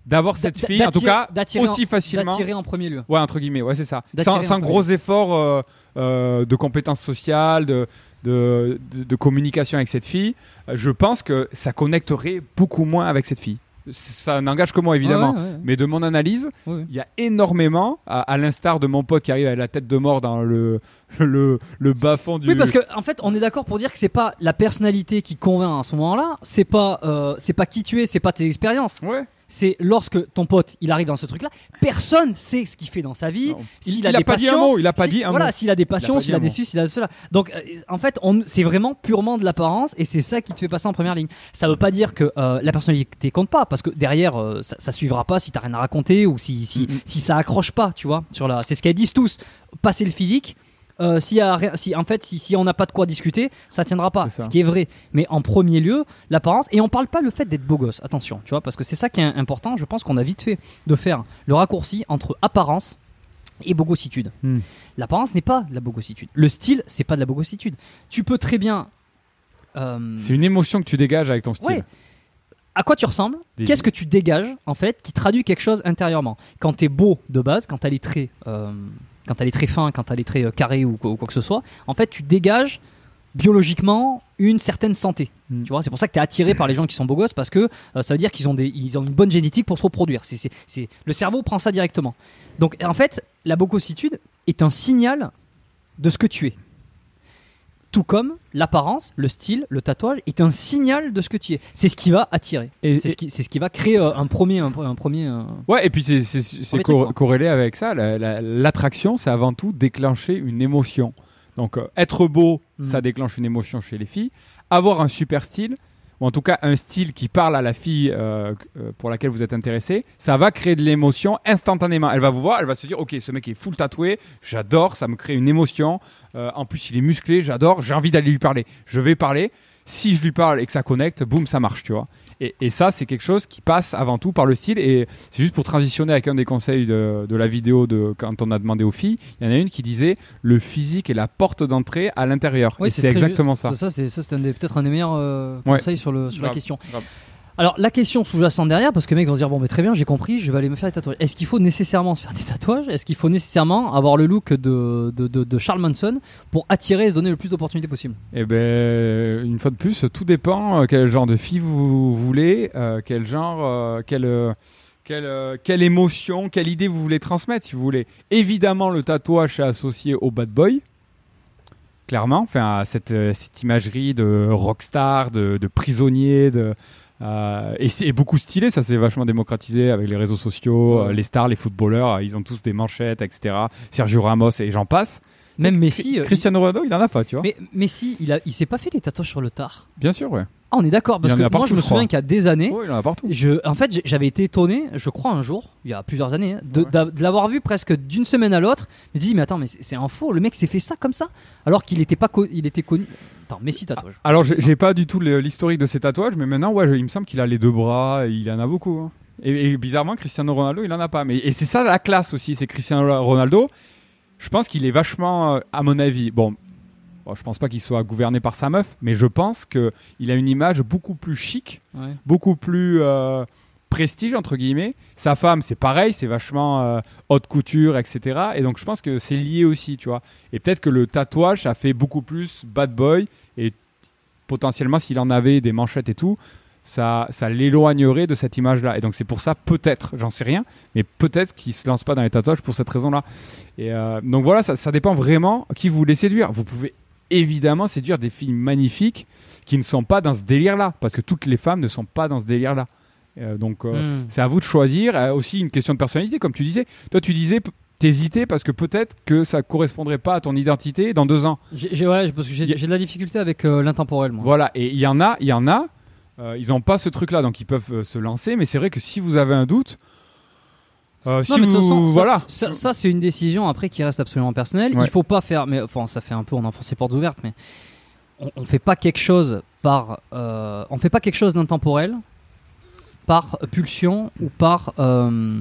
d'avoir cette fille, en tout cas, aussi en, facilement. D'attirer en premier lieu. Ouais, entre guillemets, ouais, c'est ça. Sans, sans gros efforts euh, euh, de compétences sociales, de, de, de, de communication avec cette fille, je pense que ça connecterait beaucoup moins avec cette fille. Ça n'engage que moi évidemment, ouais, ouais, ouais. mais de mon analyse, il ouais, ouais. y a énormément, à, à l'instar de mon pote qui arrive avec la tête de mort dans le, le, le bas-fond du... Oui, parce qu'en en fait, on est d'accord pour dire que c'est pas la personnalité qui convainc à ce moment-là, c'est pas, euh, c'est pas qui tu es, c'est pas tes expériences. Ouais. C'est lorsque ton pote il arrive dans ce truc là, personne sait ce qu'il fait dans sa vie. Non. S'il il a, a des pas passions, dit un mot, il a pas si, dit un voilà, mot. s'il a des passions, s'il a des ci, s'il a cela. Donc euh, en fait, on, c'est vraiment purement de l'apparence et c'est ça qui te fait passer en première ligne. Ça veut pas dire que euh, la personnalité compte pas, parce que derrière euh, ça, ça suivra pas si t'as rien à raconter ou si si, mm-hmm. si ça accroche pas, tu vois. Sur la, c'est ce qu'elles disent tous. Passer le physique. Euh, si, y a rien, si en fait si, si on n'a pas de quoi discuter, ça tiendra pas, ce qui est vrai. Mais en premier lieu, l'apparence, et on parle pas le fait d'être beau gosse, attention, tu vois, parce que c'est ça qui est important. Je pense qu'on a vite fait de faire le raccourci entre apparence et bogossitude. Hmm. L'apparence n'est pas de la bogossitude. Le style, c'est pas de la bogossitude. Tu peux très bien. Euh... C'est une émotion que tu dégages avec ton style. Ouais. À quoi tu ressembles ? Des Qu'est-ce que tu dégages en fait, qui traduit quelque chose intérieurement ? Quand t'es beau de base, quand t'as les traits. Euh... Quand t'as les traits fins, quand t'as les traits carrés ou quoi, ou quoi que ce soit, en fait, tu dégages biologiquement une certaine santé. Mm. Tu vois, c'est pour ça que t'es attiré par les gens qui sont beaux gosses, parce que euh, ça veut dire qu'ils ont, des, ils ont une bonne génétique pour se reproduire. C'est, c'est, c'est... Le cerveau prend ça directement. Donc, en fait, la bogossitude est un signal de ce que tu es. Tout comme l'apparence, le style, le tatouage est un signal de ce que tu es. C'est ce qui va attirer. Et c'est, et ce qui, c'est ce qui va créer euh, un premier... Un, un premier un... Ouais, et puis c'est, c'est, c'est cor- truc, corrélé avec ça. La, la, l'attraction, c'est avant tout déclencher une émotion. Donc, euh, être beau, mmh. ça déclenche une émotion chez les filles. Avoir un super style, ou en tout cas un style qui parle à la fille euh, pour laquelle vous êtes intéressé, ça va créer de l'émotion instantanément. Elle va vous voir, elle va se dire, ok, ce mec est full tatoué, j'adore, ça me crée une émotion. Euh, en plus, il est musclé, j'adore, j'ai envie d'aller lui parler. Je vais parler. Si je lui parle et que ça connecte, boum, ça marche, tu vois. Et, et ça, c'est quelque chose qui passe avant tout par le style. Et c'est juste pour transitionner avec un des conseils de, de la vidéo de quand on a demandé aux filles. Il y en a une qui disait le physique est la porte d'entrée à l'intérieur. Oui, et c'est, c'est exactement juste. ça. Ça, c'est, ça, c'est un des, peut-être un des meilleurs euh, conseils ouais. sur, le, sur grave, la question. Grave. Alors, la question sous-jacente derrière, parce que les mecs vont se dire, bon, mais très bien, j'ai compris, je vais aller me faire des tatouages. Est-ce qu'il faut nécessairement se faire des tatouages ? Est-ce qu'il faut nécessairement avoir le look de, de, de, de Charles Manson pour attirer et se donner le plus d'opportunités possible ? Eh ben, une fois de plus, tout dépend euh, quel genre de fille vous voulez, euh, quel genre, euh, quelle, euh, quelle, euh, quelle émotion, quelle idée vous voulez transmettre, si vous voulez. Évidemment, le tatouage est associé au bad boy. Clairement, enfin, à cette, cette imagerie de rockstar, de, de prisonnier, de... Euh, et c'est beaucoup stylé, ça s'est vachement démocratisé avec les réseaux sociaux, ouais. euh, les stars, les footballeurs, ils ont tous des manchettes, et cetera. Sergio Ramos et j'en passe. Même Messi, Cristiano Ronaldo, il en a pas, tu vois. Mais Messi, il a, il s'est pas fait les tatouages sur le tard. Bien sûr, ouais. Ah, on est d'accord, parce que moi partout, je me souviens qu'il y a des années, oh, il en a partout. Je, en fait j'avais été étonné, je crois un jour, il y a plusieurs années, hein, de, ouais. de l'avoir vu presque d'une semaine à l'autre. Je me dis mais attends, mais c'est, c'est un faux, le mec s'est fait ça comme ça, alors qu'il était pas, co- il était connu. Attends, Messi tatouage. Ah, alors j'ai, j'ai pas du tout l'historique de ses tatouages, mais maintenant ouais, il me semble qu'il a les deux bras, il en a beaucoup. Hein. Et, et bizarrement Cristiano Ronaldo il en a pas, mais et c'est ça la classe aussi, c'est Cristiano Ronaldo. Je pense qu'il est vachement, à mon avis, bon. Bon, je pense pas qu'il soit gouverné par sa meuf, mais je pense qu'il a une image beaucoup plus chic, ouais. beaucoup plus euh, prestige, entre guillemets. Sa femme, c'est pareil, c'est vachement euh, haute couture, et cetera. Et donc, je pense que c'est lié aussi, tu vois. Et peut-être que le tatouage, ça fait beaucoup plus bad boy. Et potentiellement, s'il en avait des manchettes et tout, ça, ça l'éloignerait de cette image-là. Et donc, c'est pour ça, peut-être, j'en sais rien, mais peut-être qu'il se lance pas dans les tatouages pour cette raison-là. Et euh, donc, voilà, ça, ça dépend vraiment qui vous voulez séduire. Vous pouvez évidemment séduire des filles magnifiques qui ne sont pas dans ce délire-là, parce que toutes les femmes ne sont pas dans ce délire-là. Euh, donc, euh, mm. c'est à vous de choisir. Euh, aussi, une question de personnalité, comme tu disais. Toi, tu disais, t'hésitais parce que peut-être que ça correspondrait pas à ton identité dans deux ans. J'ai, j'ai, ouais, parce que j'ai, a... j'ai de la difficulté avec euh, l'intemporel, moi. Voilà, et il y en a, il y en a, euh, ils n'ont pas ce truc-là, donc ils peuvent euh, se lancer. Mais c'est vrai que si vous avez un doute, Euh, si non, mais vous, façon, voilà. ça, ça, ça c'est une décision après qui reste absolument personnelle. Ouais. Il faut pas faire, mais enfin ça fait un peu on enfonce les portes ouvertes, mais on, on fait pas quelque chose par, euh, on fait pas quelque chose d'intemporel par pulsion ou par euh,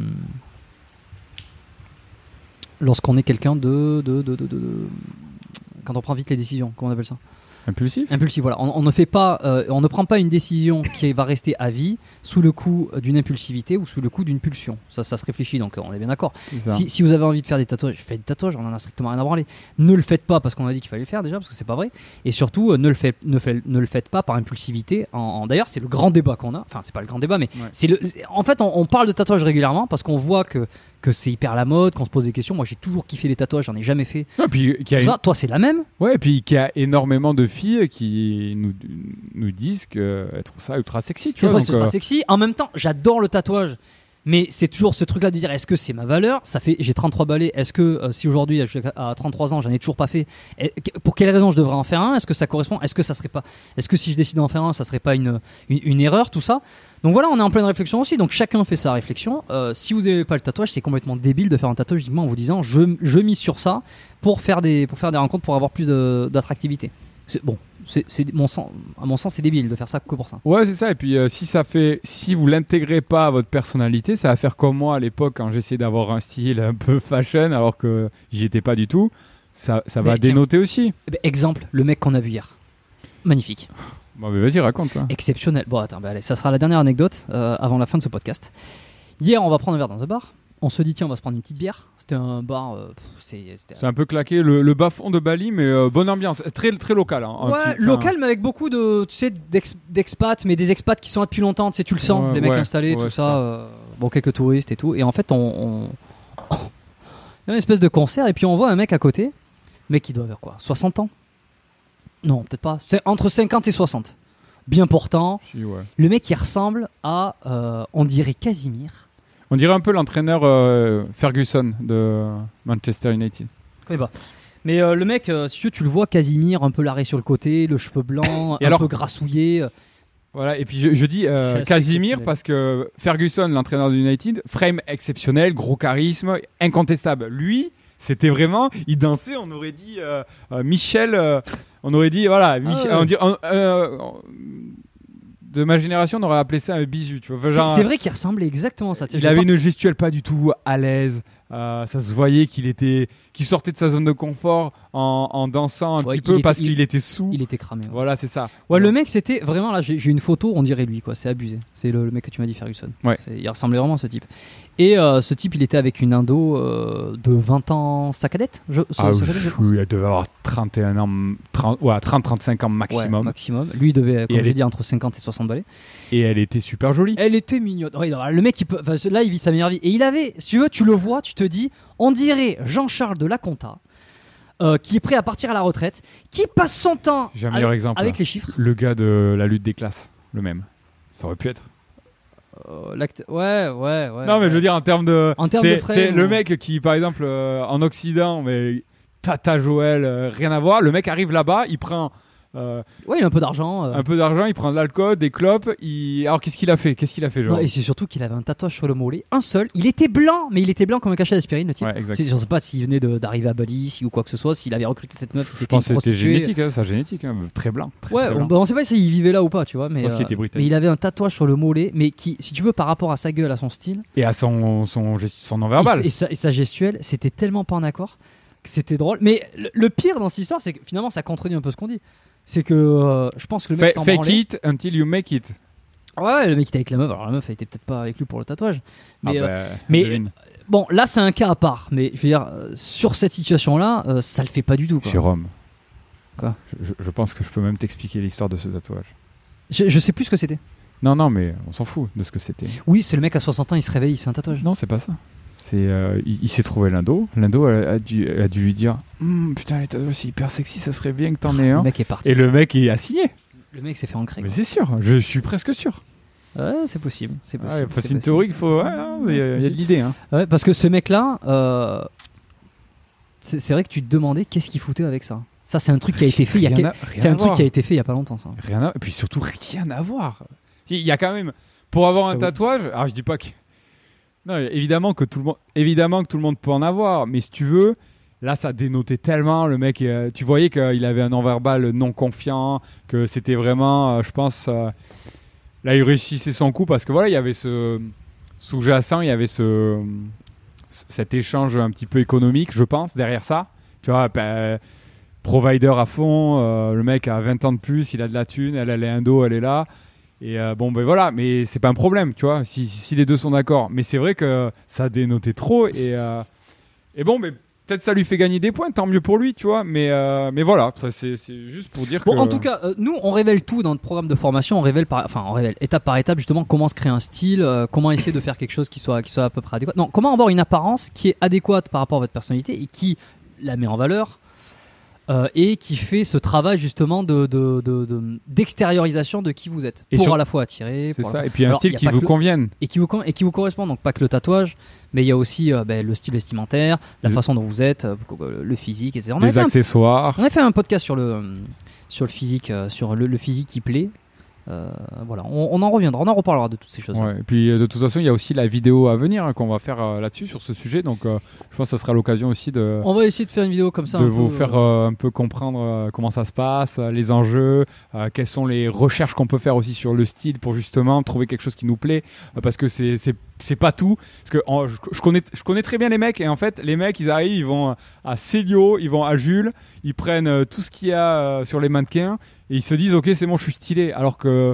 lorsqu'on est quelqu'un de, de, de, de, de, de quand on prend vite les décisions, comment on appelle ça? Impulsif. Impulsif, voilà. On, on ne fait pas, euh, on ne prend pas une décision qui va rester à vie sous le coup d'une impulsivité ou sous le coup d'une pulsion. Ça, ça se réfléchit, donc on est bien d'accord. Si, si vous avez envie de faire des tatouages, faites des tatouages, on en a strictement rien à branler. Ne le faites pas parce qu'on a dit qu'il fallait le faire déjà, parce que c'est pas vrai. Et surtout, euh, ne, le fait, ne, fait, ne le faites pas par impulsivité. En, en, d'ailleurs, c'est le grand débat qu'on a. Enfin, c'est pas le grand débat, mais ouais. c'est le. En fait, on, on parle de tatouage régulièrement parce qu'on voit que que c'est hyper la mode, qu'on se pose des questions. Moi, j'ai toujours kiffé les tatouages, j'en ai jamais fait. Ah, puis, qu'il y a ça, une... toi, c'est la même. Ouais, et puis qu'il y a énormément de filles qui nous, nous disent qu'elles trouvent ça ultra sexy. Tu vois, c'est ultra euh... sexy. En même temps, j'adore le tatouage. Mais c'est toujours ce truc-là de dire est-ce que c'est ma valeur ? Ça fait, j'ai trente-trois balais. Est-ce que euh, si aujourd'hui, je suis à trente-trois ans, j'en ai toujours pas fait, et, pour quelle raison je devrais en faire un ? Est-ce que ça correspond ? Est-ce que ça serait pas ? Est-ce que si je décide d'en faire un, ça serait pas une, une, une erreur, tout ça ? Donc voilà, on est en pleine réflexion aussi. Donc chacun fait sa réflexion. Euh, si vous n'avez pas le tatouage, c'est complètement débile de faire un tatouage uniquement en vous disant je, je mise sur ça pour faire des, pour faire des rencontres, pour avoir plus de, d'attractivité. C'est, bon, c'est, c'est mon sens, à mon sens, c'est débile de faire ça que pour ça. Ouais, c'est ça. Et puis, euh, si ça fait, si vous l'intégrez pas à votre personnalité, ça va faire comme moi à l'époque quand j'essayais d'avoir un style un peu fashion, alors que j'y étais pas du tout. Ça, ça va tiens, dénoter aussi. Eh ben, exemple, le mec qu'on a vu hier, magnifique. Bon, mais vas-y, raconte. Hein. Exceptionnel. Bon, attends, bah, allez, ça sera la dernière anecdote euh, avant la fin de ce podcast. Hier, on va prendre un verre dans un bar. On se dit tiens on va se prendre une petite bière. C'était un bar euh, pff, c'est, c'était... c'est un peu claqué le, le bas-fond de Bali mais euh, bonne ambiance très, très local hein, ouais petit, local mais avec beaucoup de tu sais d'ex, d'expats mais des expats qui sont là depuis longtemps tu sais tu le sens ouais, les mecs ouais, installés ouais, tout ça, ça. Euh, bon quelques touristes et tout et en fait on, on... il y a une espèce de concert et puis on voit un mec à côté mec qui doit avoir quoi soixante ans non peut-être pas c'est entre cinquante et soixante bien portant si, ouais. Le mec il ressemble à euh, on dirait Casimir. On dirait un peu l'entraîneur euh, Ferguson de Manchester United. Oui, bah. Mais euh, le mec, euh, si tu, tu le vois, Casimir, un peu l'arrêt sur le côté, le cheveu blanc, un alors, peu grassouillé. Voilà, et puis je, je dis euh, Casimir parce que Ferguson, l'entraîneur de United, frame exceptionnel, gros charisme, incontestable. Lui, c'était vraiment, il dansait, on aurait dit euh, euh, Michel, euh, on aurait dit, voilà, Michel, ah ouais. on dit, on, euh, on, de ma génération, on aurait appelé ça un bisu. Tu vois. Enfin, genre, c'est, c'est vrai qu'il ressemblait exactement à ça. Il avait une gestuelle pas du tout à l'aise. Euh, ça se voyait qu'il était, qu'il sortait de sa zone de confort en, en dansant un ouais, petit peu était, parce il, qu'il était sous. Il était cramé. Ouais. Voilà, c'est ça. Ouais, ouais. Le mec, c'était vraiment là. J'ai, j'ai une photo, on dirait lui, quoi. C'est abusé. C'est le, le mec que tu m'as dit, Ferguson. Ouais. C'est, il ressemblait vraiment à ce type. Et euh, ce type, il était avec une indo euh, de vingt ans, sa cadette. Je, ah sa cadette, je oui, elle devait avoir trente et un ans, trente, ouais, trente à trente-cinq ans maximum. Ouais, maximum. Lui, il devait, comme j'ai est... dit, entre cinquante et soixante balais. Et elle était super jolie. Elle était mignonne. Ouais, non, le mec, il peut, là, il vit sa meilleure vie. Et il avait, si tu veux, tu le vois, tu te dis, on dirait Jean-Charles de La Conta, euh, qui est prêt à partir à la retraite, qui passe son temps J'ai un meilleur avec, exemple, avec là. Les chiffres. Le gars de la lutte des classes, le même. Ça aurait pu être. Euh, l'acte... Ouais, ouais, ouais. Non, mais ouais. je veux dire, en termes de. En termes c'est, de frame, c'est ouais. le mec qui, par exemple, euh, en Occident, mais Tata Joël, euh, rien à voir. Le mec arrive là-bas, il prend. Euh, ouais, il a un peu d'argent. Euh... Un peu d'argent, il prend de l'alcool, des clopes. Il... Alors, qu'est-ce qu'il a fait Qu'est-ce qu'il a fait, genre non, et c'est surtout qu'il avait un tatouage sur le mollet, un seul. Il était blanc, mais il était blanc comme un cachet d'aspirine, le type. Ouais, exact. Je sais pas s'il venait de, d'arriver à Bali si, ou quoi que ce soit, s'il avait recruté cette meuf. Si je c'était pense une que c'était prostituée. génétique, hein, ça génétique, hein, très blanc. Très, ouais, très blanc. On, bah, on sait pas s'il vivait là ou pas, tu vois. Mais, je pense euh, qu'il était britannique. Mais il avait un tatouage sur le mollet, mais qui, si tu veux, par rapport à sa gueule, à son style. Et à son, son, son, son non-verbal. Et, et, sa, et sa gestuelle, c'était tellement pas en accord que c'était drôle. Mais le, le pire dans cette histoire, c'est que finalement, ça contredit un peu ce qu'on dit. C'est que euh, je pense que le mec s'en branlait. Fake it until you make it. Ouais, le mec était avec la meuf. Alors la meuf, elle était peut-être pas avec lui pour le tatouage. Mais, ah bah, euh, mais bon, là, c'est un cas à part. Mais je veux dire, euh, sur cette situation-là, euh, ça le fait pas du tout. Quoi. Jérôme. Quoi je, je pense que je peux même t'expliquer l'histoire de ce tatouage. Je, je sais plus ce que c'était. Non, non, mais on s'en fout de ce que c'était. Oui, c'est le mec à soixante ans, il se réveille, c'est un tatouage. Non, c'est pas ça. C'est, euh, il, il s'est trouvé l'indo. L'indo a, a, dû, a dû lui dire mmm, putain, les tatouages, c'est hyper sexy, ça serait bien que t'en aies un. Le mec est parti. Et le mec il a signé. Le mec s'est fait ancrer. Mais quoi. C'est sûr, je suis presque sûr. Ouais, c'est possible. C'est, possible, ouais, c'est, c'est une possible. théorie qu'il faut. Ouais, il ouais, y, y a de l'idée. Hein. Ouais, parce que ce mec-là, euh, c'est, c'est vrai que tu te demandais qu'est-ce qu'il foutait avec ça. Ça, c'est un truc qui a été fait. Il y a quel... C'est un truc qui a été fait il y a pas longtemps, ça. Rien à... Et puis surtout rien à voir. Il y a quand même pour avoir un ah, tatouage. Oui. Alors je dis pas que. Non, évidemment que tout le monde, évidemment que tout le monde peut en avoir, mais si tu veux, là ça dénotait tellement le mec. Euh, tu voyais qu'il avait un non-verbal non confiant, que c'était vraiment, euh, je pense, euh, là il réussissait son coup parce que voilà, il y avait ce sous-jacent, il y avait ce cet échange un petit peu économique, je pense, derrière ça. Tu vois, bah, provider à fond, euh, le mec a vingt ans de plus, il a de la thune, elle, elle est indo, elle est là. Et euh, bon, ben voilà, mais c'est pas un problème, tu vois, si, si les deux sont d'accord. Mais c'est vrai que ça a dénoté trop. Et, euh, et bon, mais peut-être ça lui fait gagner des points, tant mieux pour lui, tu vois. Mais, euh, mais voilà, ça, c'est, c'est juste pour dire bon, que. En tout cas, euh, nous, on révèle tout dans notre programme de formation. On révèle, par, enfin, on révèle étape par étape justement comment se créer un style, euh, comment essayer de faire quelque chose qui soit, qui soit à peu près adéquat. Non, comment avoir une apparence qui est adéquate par rapport à votre personnalité et qui la met en valeur. Euh, et qui fait ce travail justement de, de, de, de, d'extériorisation de qui vous êtes et pour sur... à la fois attirer. C'est pour ça, la... et puis un Alors, style qui vous le... convienne. Et qui vous, et qui vous correspond, donc pas que le tatouage, mais il y a aussi euh, ben, le style vestimentaire, la le... façon dont vous êtes, euh, le physique, et cetera. On Les accessoires. Un... On a fait un podcast sur le, sur le physique, euh, sur le, le physique qui plaît. Euh, voilà, on, on en reviendra, on en reparlera de toutes ces choses. Ouais, et puis de toute façon, il y a aussi la vidéo à venir hein, qu'on va faire euh, là-dessus sur ce sujet. Donc, euh, je pense que ça sera l'occasion aussi de. On va essayer de faire une vidéo comme ça. De un vous peu, faire euh, un peu comprendre euh, comment ça se passe, euh, les enjeux, euh, quelles sont les recherches qu'on peut faire aussi sur le style pour justement trouver quelque chose qui nous plaît. Euh, parce que c'est c'est c'est pas tout. Parce que en, je, je connais je connais très bien les mecs et en fait les mecs ils arrivent, ils vont à Célio, ils vont à Jules, ils prennent euh, tout ce qu'il y a euh, sur les mannequins et ils se disent ok c'est bon je suis stylé alors que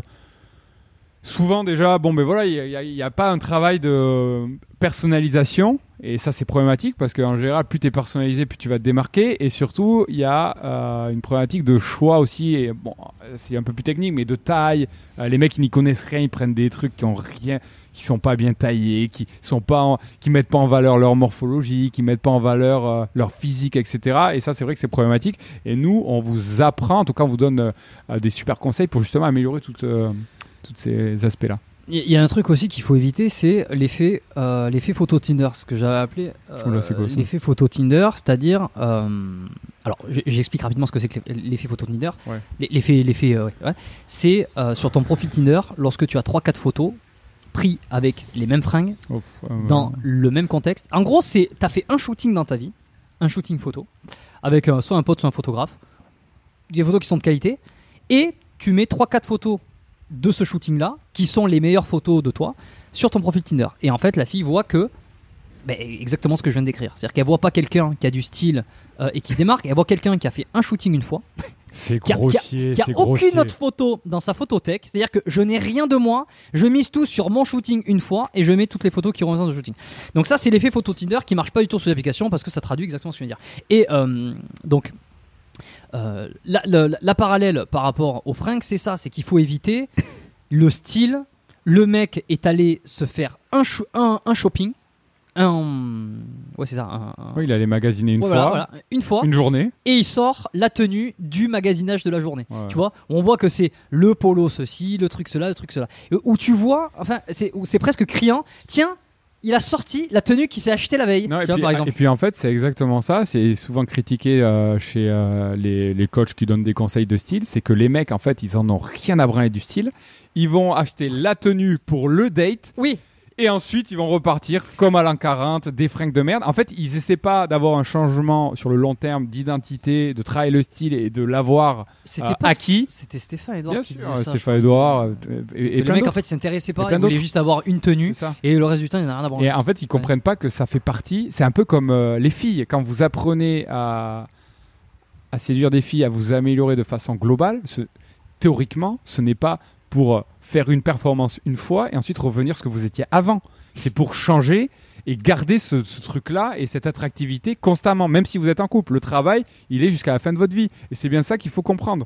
souvent déjà, bon ben voilà, il n'y a, a, a pas un travail de personnalisation et ça c'est problématique parce qu'en général plus tu es personnalisé plus tu vas te démarquer et surtout il y a euh, une problématique de choix aussi et bon c'est un peu plus technique mais de taille, euh, les mecs qui n'y connaissent rien ils prennent des trucs qui ont rien, qui sont pas bien taillés, qui sont pas en, qui mettent pas en valeur leur morphologie, qui mettent pas en valeur euh, leur physique etc et ça c'est vrai que c'est problématique et nous on vous apprend, en tout cas on vous donne euh, des super conseils pour justement améliorer toute euh, tous ces aspects-là. Il y a un truc aussi qu'il faut éviter, c'est l'effet, euh, l'effet photo Tinder, ce que j'avais appelé euh, Oula, c'est quoi, ça l'effet photo Tinder, c'est-à-dire, euh, alors j'explique rapidement ce que c'est que l'effet photo Tinder. Ouais. L'effet, l'effet, euh, ouais, ouais. C'est euh, sur ton profil Tinder, lorsque tu as trois quatre photos prises avec les mêmes fringues, oh, euh, dans ouais. le même contexte. En gros, c'est, t'as fait un shooting dans ta vie, un shooting photo, avec euh, soit un pote, soit un photographe, des photos qui sont de qualité, et tu mets trois quatre photos de ce shooting là qui sont les meilleures photos de toi sur ton profil Tinder et en fait la fille voit que ben, exactement ce que je viens de décrire, c'est à dire qu'elle voit pas quelqu'un qui a du style euh, et qui se démarque, elle voit quelqu'un qui a fait un shooting une fois c'est grossier, qui a, qui a, qui a aucune grossier. Autre photo dans sa photothèque, c'est à dire que je n'ai rien de moi, je mise tout sur mon shooting une fois et je mets toutes les photos qui représentent le shooting. Donc ça c'est l'effet photo Tinder qui marche pas du tout sur l'application parce que ça traduit exactement ce que je viens de dire et euh, donc Euh, la, la, la parallèle par rapport aux fringues, c'est ça, c'est qu'il faut éviter le style. Le mec est allé se faire un, sh- un, un shopping, un, ouais c'est ça. Un, un... Oui, il allait magasiner une ouais, fois, voilà, voilà, une fois, une journée, et il sort la tenue du magasinage de la journée. Ouais. Tu vois, on voit que c'est le polo ceci, le truc cela, le truc cela. Où tu vois, enfin, c'est, c'est presque criant. Tiens. Il a sorti la tenue qu'il s'est achetée la veille, non, tu et, vois, puis, par exemple. Et puis en fait, c'est exactement ça. C'est souvent critiqué euh, chez euh, les, les coachs qui donnent des conseils de style. C'est que les mecs, en fait, ils en ont rien à branler du style. Ils vont acheter la tenue pour le date. Oui. Et ensuite, ils vont repartir comme à l'an quarante, des fringues de merde. En fait, ils essaient pas d'avoir un changement sur le long terme d'identité, de travailler le style et de l'avoir c'était euh, pas acquis. C'était Stéphane Edouard Bien qui sûr, disait ça. Stéphane Edouard et, et le plein mec d'autres. en fait s'intéressait pas, il il voulait juste avoir une tenue et le résultat il n'a rien à voir. Et en fait, ils comprennent ouais. pas que ça fait partie. C'est un peu comme euh, les filles quand vous apprenez à à séduire des filles, à vous améliorer de façon globale. Ce, théoriquement, ce n'est pas pour faire une performance une fois et ensuite revenir ce que vous étiez avant. C'est pour changer et garder ce, ce truc-là et cette attractivité constamment, même si vous êtes en couple. Le travail, il est jusqu'à la fin de votre vie. Et c'est bien ça qu'il faut comprendre.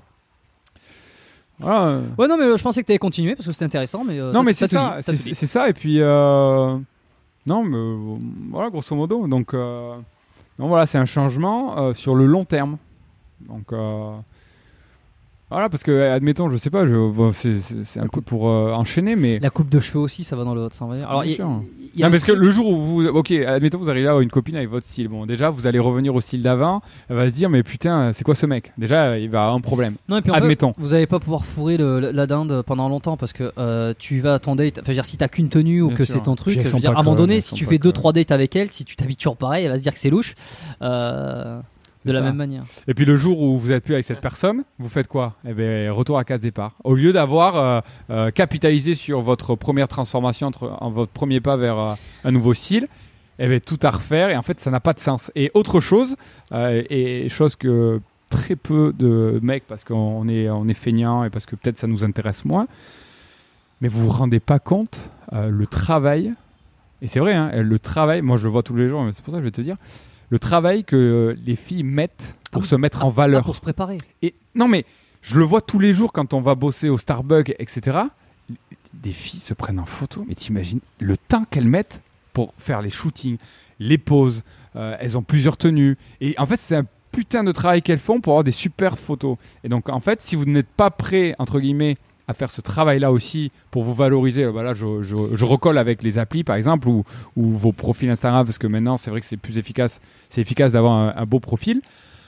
Voilà. Ouais, non, mais euh, je pensais que tu allais continuer parce que c'était intéressant. Mais, euh, non, mais c'est ça. C'est, c'est ça. Et puis, euh... non, mais euh, voilà, grosso modo. Donc, euh... donc voilà, c'est un changement euh, sur le long terme. Donc, euh... voilà, parce que, admettons, je sais pas, je, bon, c'est, c'est, c'est un coup pour euh, enchaîner, mais. La coupe de cheveux aussi, ça va dans le haut de cent vingt. Alors, il y, y a non, parce que le jour où vous. Ok, admettons, vous arrivez à avoir une copine avec votre style. Bon, déjà, vous allez revenir au style d'avant. Elle va se dire, mais putain, c'est quoi ce mec ? Déjà, il va avoir un problème. Non, et puis admettons. Fait, vous allez pas pouvoir fourrer le, la dinde pendant longtemps parce que euh, tu vas à ton date. Enfin, dire, si t'as qu'une tenue ou bien que sûr. C'est ton truc, je veux dire, à un moment donné, si tu fais deux trois dates avec elle, si tu t'habilles toujours pareil, elle va se dire que c'est louche. Euh. De la ça. même manière. Et puis le jour où vous n'êtes plus avec cette personne, vous faites quoi ? Eh bien, retour à case départ. Au lieu d'avoir euh, euh, capitalisé sur votre première transformation, entre, en votre premier pas vers euh, un nouveau style, eh bien, tout à refaire. Et en fait, ça n'a pas de sens. Et autre chose, euh, et chose que très peu de mecs parce qu'on est, on est feignants et parce que peut-être ça nous intéresse moins. Mais vous vous rendez pas compte euh, le travail, et c'est vrai, hein, le travail, moi je le vois tous les jours, mais c'est pour ça que je vais te dire, le travail que euh, les filles mettent pour Ah, se mettre ah, en valeur. ah, pour se préparer. Et, non mais, je le vois tous les jours quand on va bosser au Starbucks, et cetera. Des filles se prennent en photo, mais t'imagines le temps qu'elles mettent pour faire les shootings, les poses, euh, elles ont plusieurs tenues. Et en fait, c'est un putain de travail qu'elles font pour avoir des super photos. Et donc, en fait, si vous n'êtes pas prêt, entre guillemets, à faire ce travail-là aussi pour vous valoriser, bah là, je, je, je recolle avec les applis, par exemple, ou, ou vos profils Instagram, parce que maintenant, c'est vrai que c'est plus efficace, c'est efficace d'avoir un, un beau profil.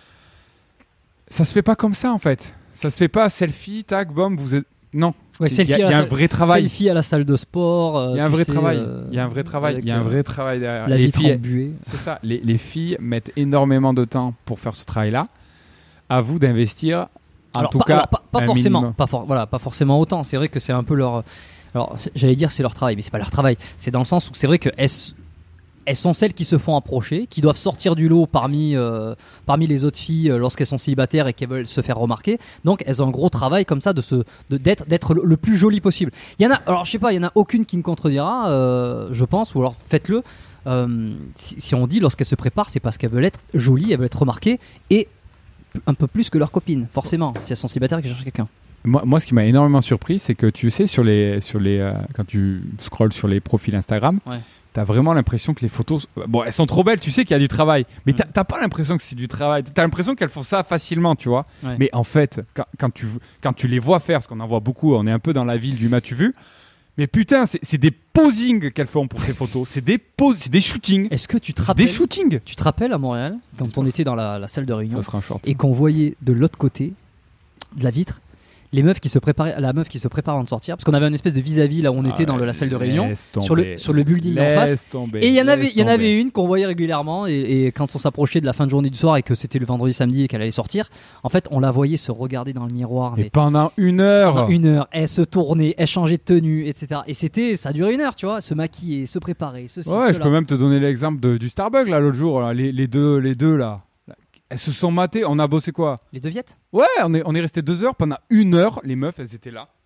Ça se fait pas comme ça, en fait. Ça se fait pas selfie, tac, bom, vous êtes... Non. Ouais, Il y a, y a un vrai travail. Selfie à la salle de sport. Il y a un vrai sais, travail. euh, Il y a un vrai travail. Il y a un vrai travail derrière. La les vitre filles, embuée. c'est ça. Les, les filles mettent énormément de temps pour faire ce travail-là. À vous d'investir. En alors, tout pas, cas, alors, pas, pas un forcément. minimum. Pas, for- voilà, pas forcément autant. C'est vrai que c'est un peu leur. Alors, j'allais dire c'est leur travail, mais c'est pas leur travail. C'est dans le sens où c'est vrai que elles, elles sont celles qui se font approcher, qui doivent sortir du lot parmi, euh, parmi les autres filles euh, lorsqu'elles sont célibataires et qu'elles veulent se faire remarquer. Donc elles ont un gros travail comme ça de se, de, d'être, d'être le, le plus joli possible. Il y en a, alors je sais pas, il y en a aucune qui me contredira, euh, je pense, ou alors faites-le. Euh, si, si on dit lorsqu'elles se préparent, c'est parce qu'elles veulent être jolies, elles veulent être remarquées et un peu plus que leurs copines, forcément, si elles sont célibataires et qu'elles cherchent quelqu'un. Moi, moi, ce qui m'a énormément surpris, c'est que tu sais, sur les, sur les, euh, quand tu scrolles sur les profils Instagram, Ouais. t'as vraiment l'impression que les photos, bon, elles sont trop belles, tu sais qu'il y a du travail, mais Mm. t'as, t'as pas l'impression que c'est du travail. T'as l'impression qu'elles font ça facilement, tu vois. Ouais. Mais en fait, quand, quand tu, quand tu les vois faire, parce qu'on en voit beaucoup, on est un peu dans la ville du m'as-tu vu. Mais putain, c'est, c'est des posings qu'elles font pour ces photos. C'est des poses, c'est des shootings. Est-ce que tu te C'est rappelles, des shootings. tu te rappelles à Montréal quand J'espère. on était dans la, la salle de réunion Ça sera un short. et qu'on voyait de l'autre côté de la vitre les meufs qui se préparaient, la meuf qui se prépare avant de sortir, parce qu'on avait une espèce de vis-à-vis là où on était dans le- la salle de réunion, sur le, sur le building d'en face. Tomber, Et il y en avait, laisse il y en tomber. avait une qu'on voyait régulièrement et, et quand on s'approchait de la fin de journée du soir et que c'était le vendredi samedi et qu'elle allait sortir, en fait on la voyait se regarder dans le miroir. Et Mais pendant une heure. pendant une heure, elle se tournait, elle changeait de tenue, et cetera. Et c'était, ça durait une heure, tu vois, se maquiller, se préparer, ceci, Ouais, je cela. peux même te donner l'exemple de- du Starbucks là l'autre jour. Là, les, les deux, les deux là. Elles se sont matées. On a bossé quoi? Les deux viettes. Ouais, on est, on est resté deux heures. Pendant une heure, les meufs, elles étaient là.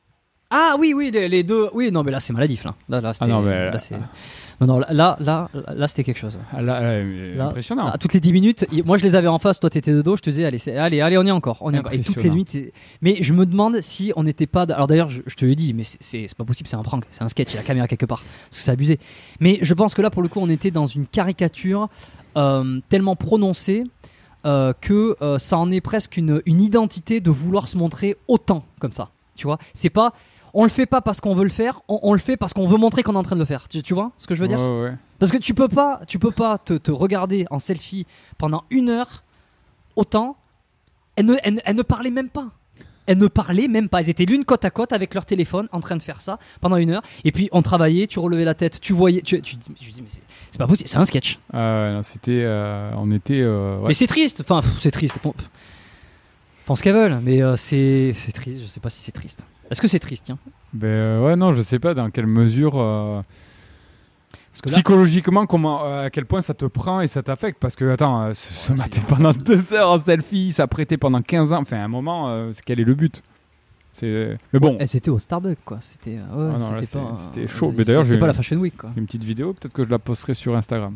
Ah oui, oui, les, les deux. Oui, non, mais là c'est maladif là. Là, là, c'était, non, mais- là, c'est- non, non, là, là, là, là, c'était quelque chose. Ah, là, là, mais Là, impressionnant. là, toutes les dix minutes, y- moi je les avais en face, toi t'étais de dos, je te disais allez, c'est- allez, allez, on y est encore, on y est encore. Et toutes les Impressionnant. nuits, c'est- mais je me demande si on n'était pas. d- Alors d'ailleurs, je, je te l'ai dit, mais c'est- c'est c'est pas possible, c'est un prank, c'est un sketch, il y a la caméra quelque part, parce que c'est abusé. Mais je pense que là, pour le coup, on était dans une caricature euh, tellement prononcée euh, que euh, ça en est presque une, une identité de vouloir se montrer autant comme ça. Tu vois, c'est pas. On le fait pas parce qu'on veut le faire, on, on le fait parce qu'on veut montrer qu'on est en train de le faire. Tu, tu vois ce que je veux dire? Ouais, ouais. Parce que tu peux pas, tu peux pas te, te regarder en selfie pendant une heure autant. Elles ne, elles, ne- elles ne parlaient même pas. Elles ne parlaient même pas. Elles étaient l'une côte à côte avec leur téléphone en train de faire ça pendant une heure. Et puis on travaillait, tu relevais la tête, tu voyais. Tu, tu, tu, tu dis, mais c'est, c'est pas possible, c'est un sketch. Ah ouais, non, c'était, euh, on était. euh, ouais. Mais c'est triste. Enfin, pff, c'est triste. Font, font ce qu'elles veulent, mais euh, c'est, c'est triste. Je sais pas si c'est triste. Est-ce que c'est triste, tiens? Ben euh, ouais, non, je sais pas dans quelle mesure. euh, Parce que là, Psychologiquement, comment, euh, à quel point ça te prend et ça t'affecte. Parce que, attends, euh, se, se mater pendant deux heures en selfie, s'apprêter pendant quinze ans, enfin, à un moment, euh, c'est, quel est le but? C'est... Mais bon, elles étaient au Starbucks, quoi. C'était, euh, ouais, Ah non, là, c'était c'est- pas. c'était chaud. euh, Mais d'ailleurs, c'était j'ai- pas la Fashion Week, quoi. une petite vidéo, peut-être que je la posterai sur Instagram.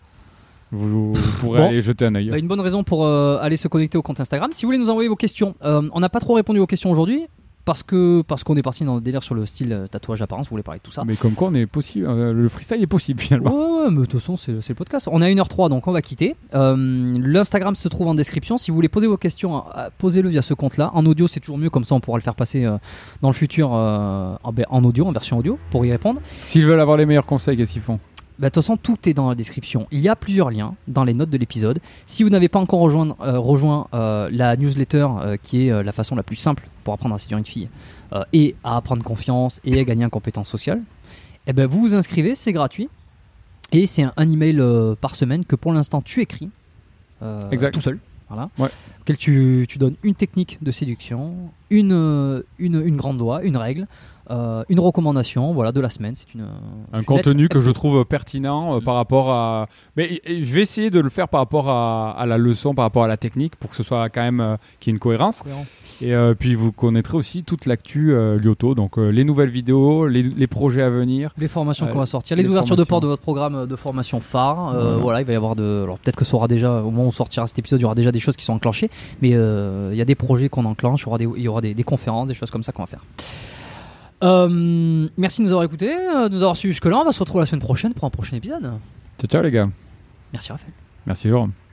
Vous, vous pourrez Bon. aller jeter un œil. Bah, une bonne raison pour euh, aller se connecter au compte Instagram. Si vous voulez nous envoyer vos questions, euh, on n'a pas trop répondu aux questions aujourd'hui parce que parce qu'on est parti dans le délire sur le style euh, tatouage apparence. Vous voulez parler de tout ça? Mais comme quoi, on est possible, euh, le freestyle est possible finalement. Ouais, ouais, mais de toute façon, c'est, c'est le podcast. On est à une heure trois, donc on va quitter. Euh, L'Instagram se trouve en description. Si vous voulez poser vos questions, euh, posez-le via ce compte-là. En audio, c'est toujours mieux, comme ça on pourra le faire passer euh, dans le futur euh, en, en audio, en version audio, pour y répondre. S'ils veulent avoir les meilleurs conseils, qu'est-ce qu'ils font? Bah, de toute façon, tout est dans la description. Il y a plusieurs liens dans les notes de l'épisode. Si vous n'avez pas encore rejoint, euh, rejoint euh, la newsletter, euh, qui est euh, la façon la plus simple pour apprendre à séduire une fille euh, et à apprendre confiance et à gagner en compétences sociales, eh ben, vous vous inscrivez, c'est gratuit. Et c'est un, un email euh, par semaine que pour l'instant tu écris euh, Exact. tout seul. Voilà. Ouais. Auquel tu, tu donnes une technique de séduction, une, une, une grande loi, une règle, euh, une recommandation, voilà, de la semaine. C'est une un une contenu lettre. que je trouve pertinent euh, par rapport à. Mais et, et je vais essayer de le faire par rapport à, à la leçon, par rapport à la technique, pour que ce soit quand même euh, qu'il y ait une cohérence. Cohérent. Et euh, puis vous connaîtrez aussi toute l'actu euh, Lyoto, donc euh, les nouvelles vidéos, les, les projets à venir. Les formations Euh, qu'on va sortir, les, les ouvertures de formations. portes de votre programme de formation phare. Euh, Voilà. voilà, il va y avoir de. Alors peut-être que ça aura déjà, au moment où on sortira cet épisode, il y aura déjà des choses qui sont enclenchées, mais euh, il y a des projets qu'on enclenche, il y aura des, il y aura des, des conférences, des choses comme ça qu'on va faire. Euh, merci de nous avoir écoutés, euh, de nous avoir suivis jusque-là. On va se retrouver la semaine prochaine pour un prochain épisode. Ciao, ciao les gars. Merci Raphaël. Merci Jérôme.